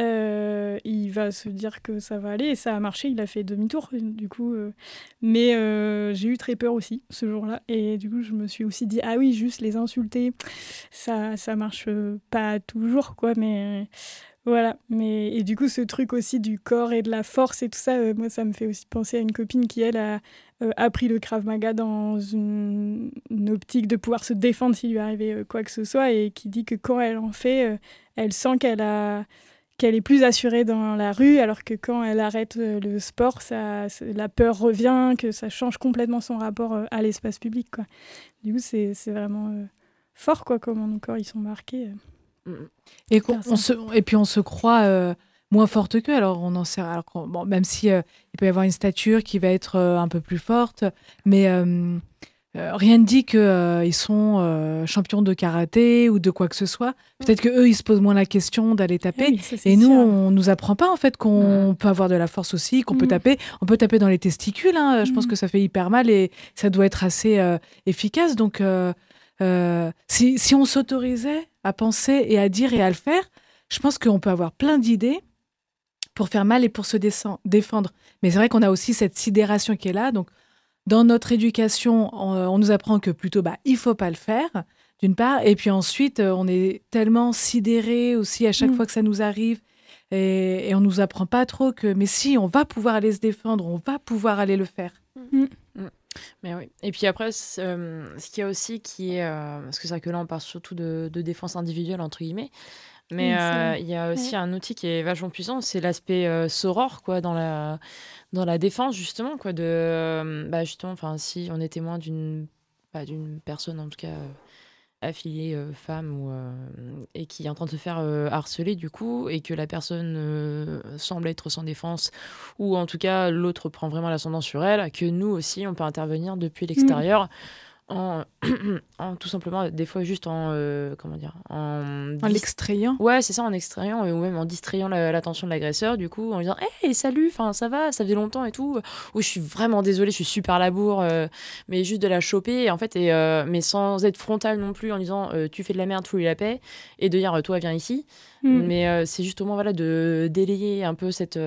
il va se dire que ça va aller. Et ça a marché, il a fait demi-tour, du coup. Mais j'ai eu très peur aussi, ce jour-là. Et du coup, je me suis aussi dit, ah oui, juste les insulter, ça marche pas toujours, quoi, mais... Voilà, et du coup, ce truc aussi du corps et de la force et tout ça, moi, ça me fait aussi penser à une copine qui, elle, a appris le Krav Maga dans une optique de pouvoir se défendre s'il lui arrivait quoi que ce soit, et qui dit que quand elle en fait, elle sent qu'elle est plus assurée dans la rue, alors que quand elle arrête le sport, la peur revient, que ça change complètement son rapport à l'espace public, quoi. Du coup, c'est vraiment... fort, quoi, comment nos corps ils sont marqués. Et, et puis on se croit moins forte qu'eux. Alors on en sait, alors bon, même si il peut y avoir une stature qui va être un peu plus forte, mais rien ne dit qu'ils sont champions de karaté ou de quoi que ce soit. Peut-être que eux ils se posent moins la question d'aller taper. Oui, ça, c'est Et nous, sûr. on nous apprend pas en fait qu'on peut avoir de la force aussi, qu'on peut taper. On peut taper dans les testicules. Hein. Je pense que ça fait hyper mal et ça doit être assez efficace. Donc si on s'autorisait à penser et à dire et à le faire, je pense qu'on peut avoir plein d'idées pour faire mal et pour se défendre. Mais c'est vrai qu'on a aussi cette sidération qui est là. Donc, dans notre éducation, on nous apprend que plutôt, il ne faut pas le faire, d'une part. Et puis ensuite, on est tellement sidérés aussi à chaque fois que ça nous arrive. Et on ne nous apprend pas trop que, mais si, on va pouvoir aller se défendre, on va pouvoir aller le faire. Mais oui. Et puis après, ce qu'il y a aussi qui est... parce que c'est vrai que là, on parle surtout de défense individuelle, entre guillemets. Mais il y a aussi un outil qui est vachement puissant, c'est l'aspect soror, quoi, dans la défense, justement, quoi, justement, enfin, si on est témoin d'une personne, en tout cas, affiliée femme, et qui est en train de se faire harceler, du coup, et que la personne semble être sans défense, ou en tout cas, l'autre prend vraiment l'ascendant sur elle, que nous aussi, on peut intervenir depuis l'extérieur, en tout simplement, des fois juste en l'extrayant. Ouais, c'est ça, en extrayant, ou même en distrayant l'attention de l'agresseur, du coup, en disant hey, salut, ça va, ça faisait longtemps et tout, ou je suis vraiment désolée, je suis super labour, mais juste de la choper, et en fait, mais sans être frontal non plus, en disant tu fais de la merde, fous-lui la paix, et de dire toi, viens ici. Mais c'est justement voilà, de délayer un peu cette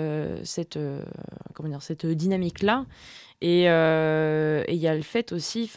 dynamique-là. Et il y a le fait aussi,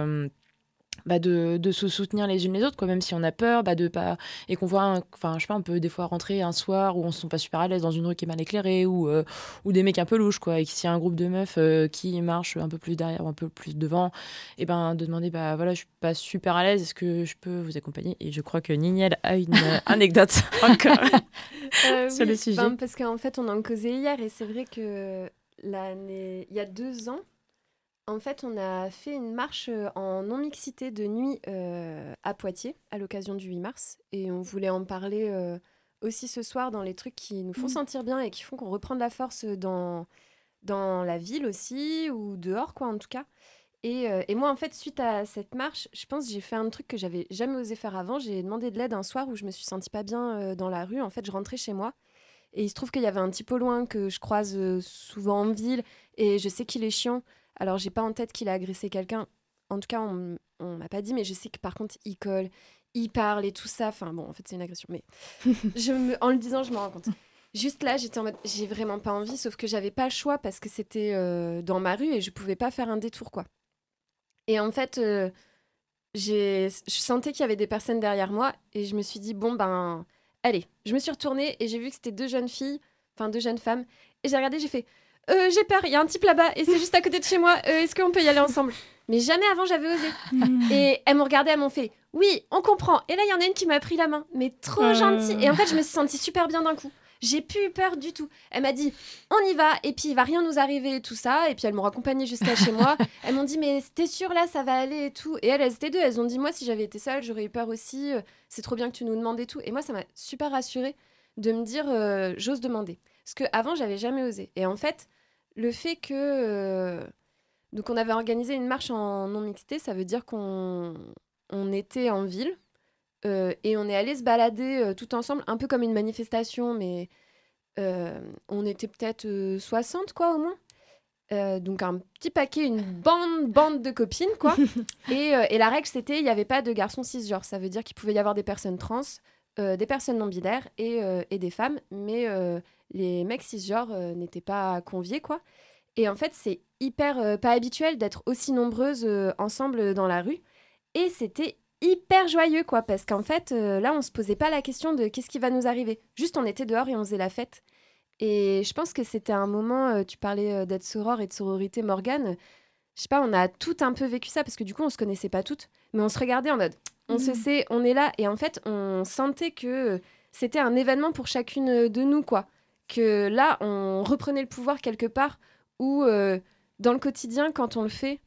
de se soutenir les unes les autres, quoi, même si on a peur, de pas, et qu'on voit, je sais pas, on peut des fois rentrer un soir où on se sent pas super à l'aise dans une rue qui est mal éclairée, ou des mecs un peu louches, quoi, et que s'il y a un groupe de meufs qui marchent un peu plus derrière ou un peu plus devant, et de demander voilà, je suis pas super à l'aise, est-ce que je peux vous accompagner? Et je crois que Niniel a une anecdote encore sur le sujet. Parce qu'en fait on en causait hier, et c'est vrai que il y a 2 ans, en fait, on a fait une marche en non-mixité de nuit à Poitiers, à l'occasion du 8 mars. Et on voulait en parler aussi ce soir dans les trucs qui nous font sentir bien et qui font qu'on reprend de la force dans la ville aussi, ou dehors, quoi, en tout cas. Et moi, en fait, suite à cette marche, je pense que j'ai fait un truc que j'avais jamais osé faire avant. J'ai demandé de l'aide un soir où je me suis sentie pas bien dans la rue. En fait, je rentrais chez moi. Et il se trouve qu'il y avait un type au loin que je croise souvent en ville. Et je sais qu'il est chiant. Alors, j'ai pas en tête qu'il a agressé quelqu'un. En tout cas, on m'a pas dit, mais je sais que par contre, il colle, il parle et tout ça. Enfin, bon, en fait, c'est une agression. Mais en le disant, je me rends compte. Juste là, j'étais en mode, j'ai vraiment pas envie, sauf que j'avais pas le choix parce que c'était dans ma rue et je pouvais pas faire un détour, quoi. Et en fait, je sentais qu'il y avait des personnes derrière moi et je me suis dit, allez. Je me suis retournée et j'ai vu que c'était 2 jeunes filles, enfin 2 jeunes femmes. Et j'ai regardé, j'ai fait... j'ai peur, il y a un type là-bas et c'est juste à côté de chez moi. Est-ce qu'on peut y aller ensemble? Mais jamais avant j'avais osé. Et elles m'ont regardé, elles m'ont fait oui, on comprend. Et là il y en a une qui m'a pris la main, mais trop gentille. Et en fait je me suis sentie super bien d'un coup. J'ai plus eu peur du tout. Elle m'a dit on y va et puis il va rien nous arriver, tout ça. Et puis elles m'ont raccompagnée jusqu'à chez moi. Elles m'ont dit mais t'es sûre là, ça va aller et tout. Et elles étaient 2. Elles ont dit moi si j'avais été seule j'aurais eu peur aussi. C'est trop bien que tu nous demandes et tout. Et moi ça m'a super rassurée de me dire j'ose demander. Parce qu'avant j'avais jamais osé. Et en fait le fait que... donc on avait organisé une marche en non-mixité, ça veut dire qu'on était en ville et on est allé se balader tout ensemble, un peu comme une manifestation, mais on était peut-être 60, quoi, au moins. Donc un petit paquet, une bande de copines, quoi. Et la règle, c'était, il n'y avait pas de garçons cisgenres. Ça veut dire qu'il pouvait y avoir des personnes trans, des personnes non-binaires et des femmes, mais... les mecs cisgenres n'étaient pas conviés, quoi. Et en fait, c'est hyper pas habituel d'être aussi nombreuses ensemble dans la rue. Et c'était hyper joyeux, quoi, parce qu'en fait, là, on se posait pas la question de qu'est-ce qui va nous arriver. Juste, on était dehors et on faisait la fête. Et je pense que c'était un moment, tu parlais d'être soror et de sororité, Morgane. Je sais pas, on a toutes un peu vécu ça, parce que du coup, on se connaissait pas toutes. Mais on se regardait en mode, on se sait, on est là. Et en fait, on sentait que c'était un événement pour chacune de nous, quoi. Que là, on reprenait le pouvoir quelque part où, dans le quotidien, quand on le fait,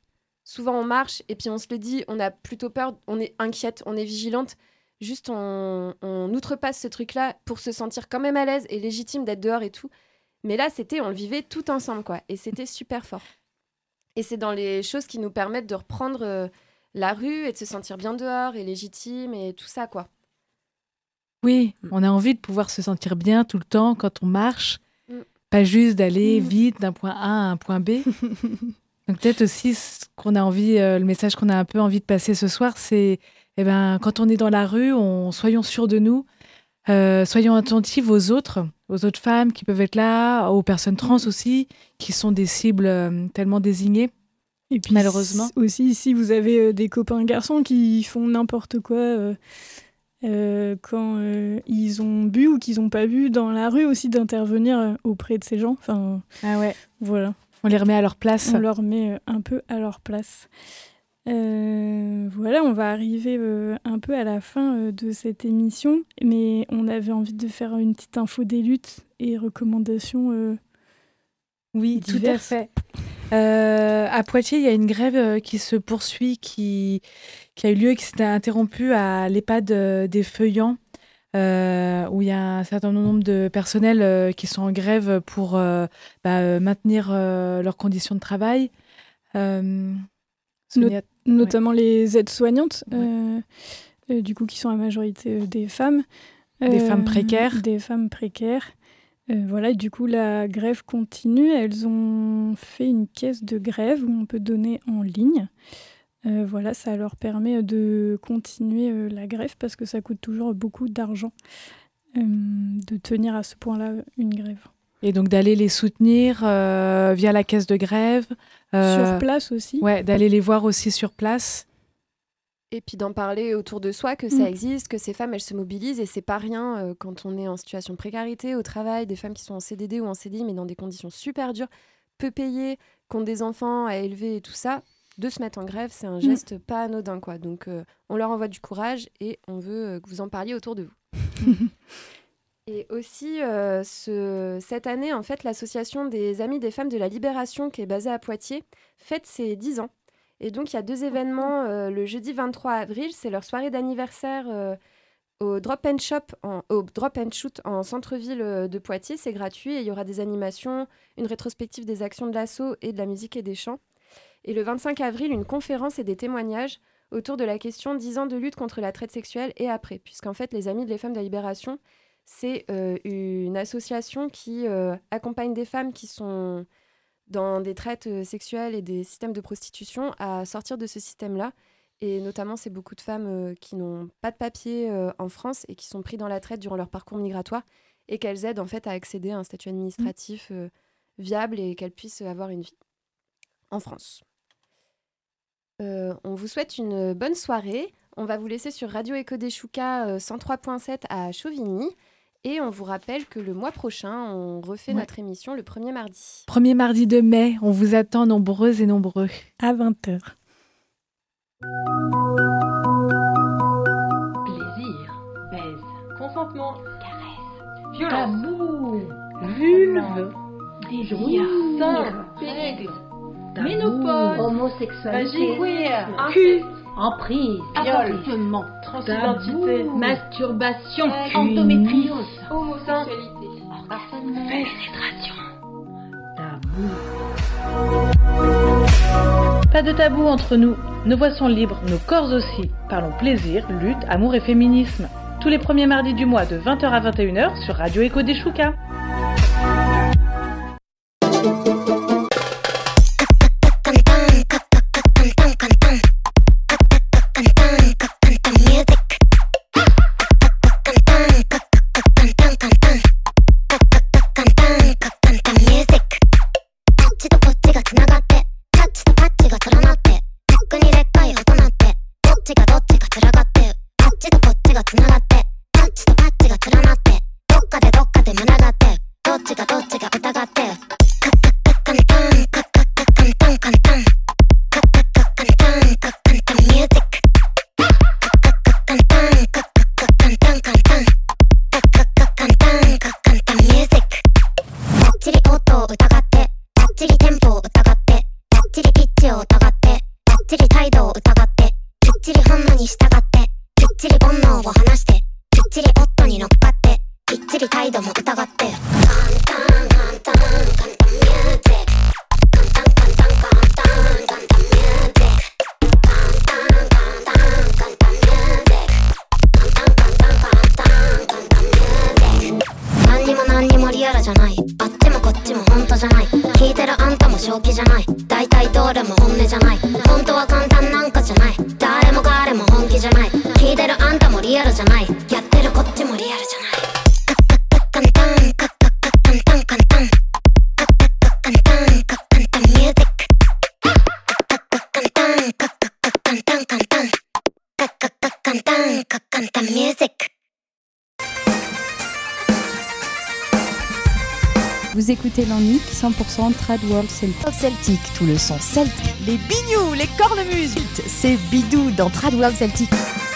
souvent on marche et puis on se le dit, on a plutôt peur, on est inquiète, on est vigilante. Juste, on outrepasse ce truc-là pour se sentir quand même à l'aise et légitime d'être dehors et tout. Mais là, on le vivait tout ensemble, quoi. Et c'était super fort. Et c'est dans les choses qui nous permettent de reprendre la rue et de se sentir bien dehors et légitime et tout ça, quoi. Oui, on a envie de pouvoir se sentir bien tout le temps quand on marche, pas juste d'aller vite d'un point A à un point B. Donc peut-être aussi ce qu'on a envie, le message qu'on a un peu envie de passer ce soir, c'est quand on est dans la rue, soyons sûrs de nous, soyons attentifs aux autres femmes qui peuvent être là, aux personnes trans aussi, qui sont des cibles tellement désignées. Et puis malheureusement. Aussi, si vous avez des copains garçons qui font n'importe quoi quand ils ont bu ou qu'ils n'ont pas bu dans la rue, aussi d'intervenir auprès de ces gens. Enfin, voilà. On les remet à leur place. On leur met un peu à leur place. Voilà, on va arriver un peu à la fin de cette émission, mais on avait envie de faire une petite info des luttes et recommandations. Oui, diverses. Tout à fait. À Poitiers, il y a une grève qui se poursuit, qui a eu lieu et qui s'était interrompue à l'EHPAD des Feuillants, où il y a un certain nombre de personnels qui sont en grève pour maintenir leurs conditions de travail. Notamment les aides-soignantes, du coup, qui sont à majorité des femmes. Des femmes précaires. Des femmes précaires. Voilà, du coup, la grève continue. Elles ont fait une caisse de grève où on peut donner en ligne. Voilà, ça leur permet de continuer la grève parce que ça coûte toujours beaucoup d'argent de tenir à ce point-là une grève. Et donc d'aller les soutenir via la caisse de grève. Sur place aussi. Ouais, d'aller les voir aussi sur place. Et puis d'en parler autour de soi, que ça existe, que ces femmes, elles se mobilisent. Et c'est pas rien quand on est en situation de précarité au travail, des femmes qui sont en CDD ou en CDI, mais dans des conditions super dures, peu payées, qui ont des enfants à élever et tout ça. De se mettre en grève, c'est un geste pas anodin, quoi. Donc on leur envoie du courage et on veut que vous en parliez autour de vous. Et aussi, cette année, en fait, l'association des Amis des Femmes de la Libération, qui est basée à Poitiers, fête ses 10 ans. Et donc, il y a 2 événements. Le jeudi 23 avril, c'est leur soirée d'anniversaire au Drop and Shoot en centre-ville de Poitiers. C'est gratuit et il y aura des animations, une rétrospective des actions de l'asso et de la musique et des chants. Et le 25 avril, une conférence et des témoignages autour de la question 10 ans de lutte contre la traite sexuelle et après. Puisqu'en fait, les Amis des Femmes de la Libération, c'est une association qui accompagne des femmes qui sont dans des traites sexuelles et des systèmes de prostitution à sortir de ce système-là. Et notamment, c'est beaucoup de femmes qui n'ont pas de papier en France et qui sont prises dans la traite durant leur parcours migratoire et qu'elles aident en fait à accéder à un statut administratif viable et qu'elles puissent avoir une vie en France. On vous souhaite une bonne soirée. On va vous laisser sur Radio Echo des Choucas 103.7 à Chauvigny. Et on vous rappelle que le mois prochain, on refait notre émission le premier mardi. Premier mardi de mai, on vous attend nombreuses et nombreux. À 20h. Plaisir, baise, consentement, caresse, violence, tabou, vulve, désir, sang, règles, ménopause, homosexualité, queer, cul, emprise, avortement, transidentité, masturbation, endométriose, homosexualité, harcèlement, pénétration, tabou. Pas de tabou entre nous, nos voix sont libres, nos corps aussi. Parlons plaisir, lutte, amour et féminisme. Tous les premiers mardis du mois de 20h à 21h sur Radio Echo des Choucas. に従ってきっちり煩悩を話してきっちり夫に乗っかってきっちり態度も疑って簡単簡単簡単ミュージック簡単簡単簡単簡単ミュージック簡単簡単簡単ミュージック簡単簡単簡単簡単ミュージック何にも何にもリアルじゃないあっちもこっちも本当じゃない聞いてるあんたも正気じゃない大体どれも本音じゃない本当は簡単なんかじゃない誰も彼も本気じゃない聞いてるあんたもリアルじゃないやってるこっちもリアルじゃない簡単簡単簡単簡単簡単簡単ミュージック簡単簡単簡単簡単簡単ミュージック。 Vous écoutez l'Ennuit 100% Trad World Celtic, tout le son celtique. Les bignous, les cornemuses, c'est Bidou dans Trad World Celtic.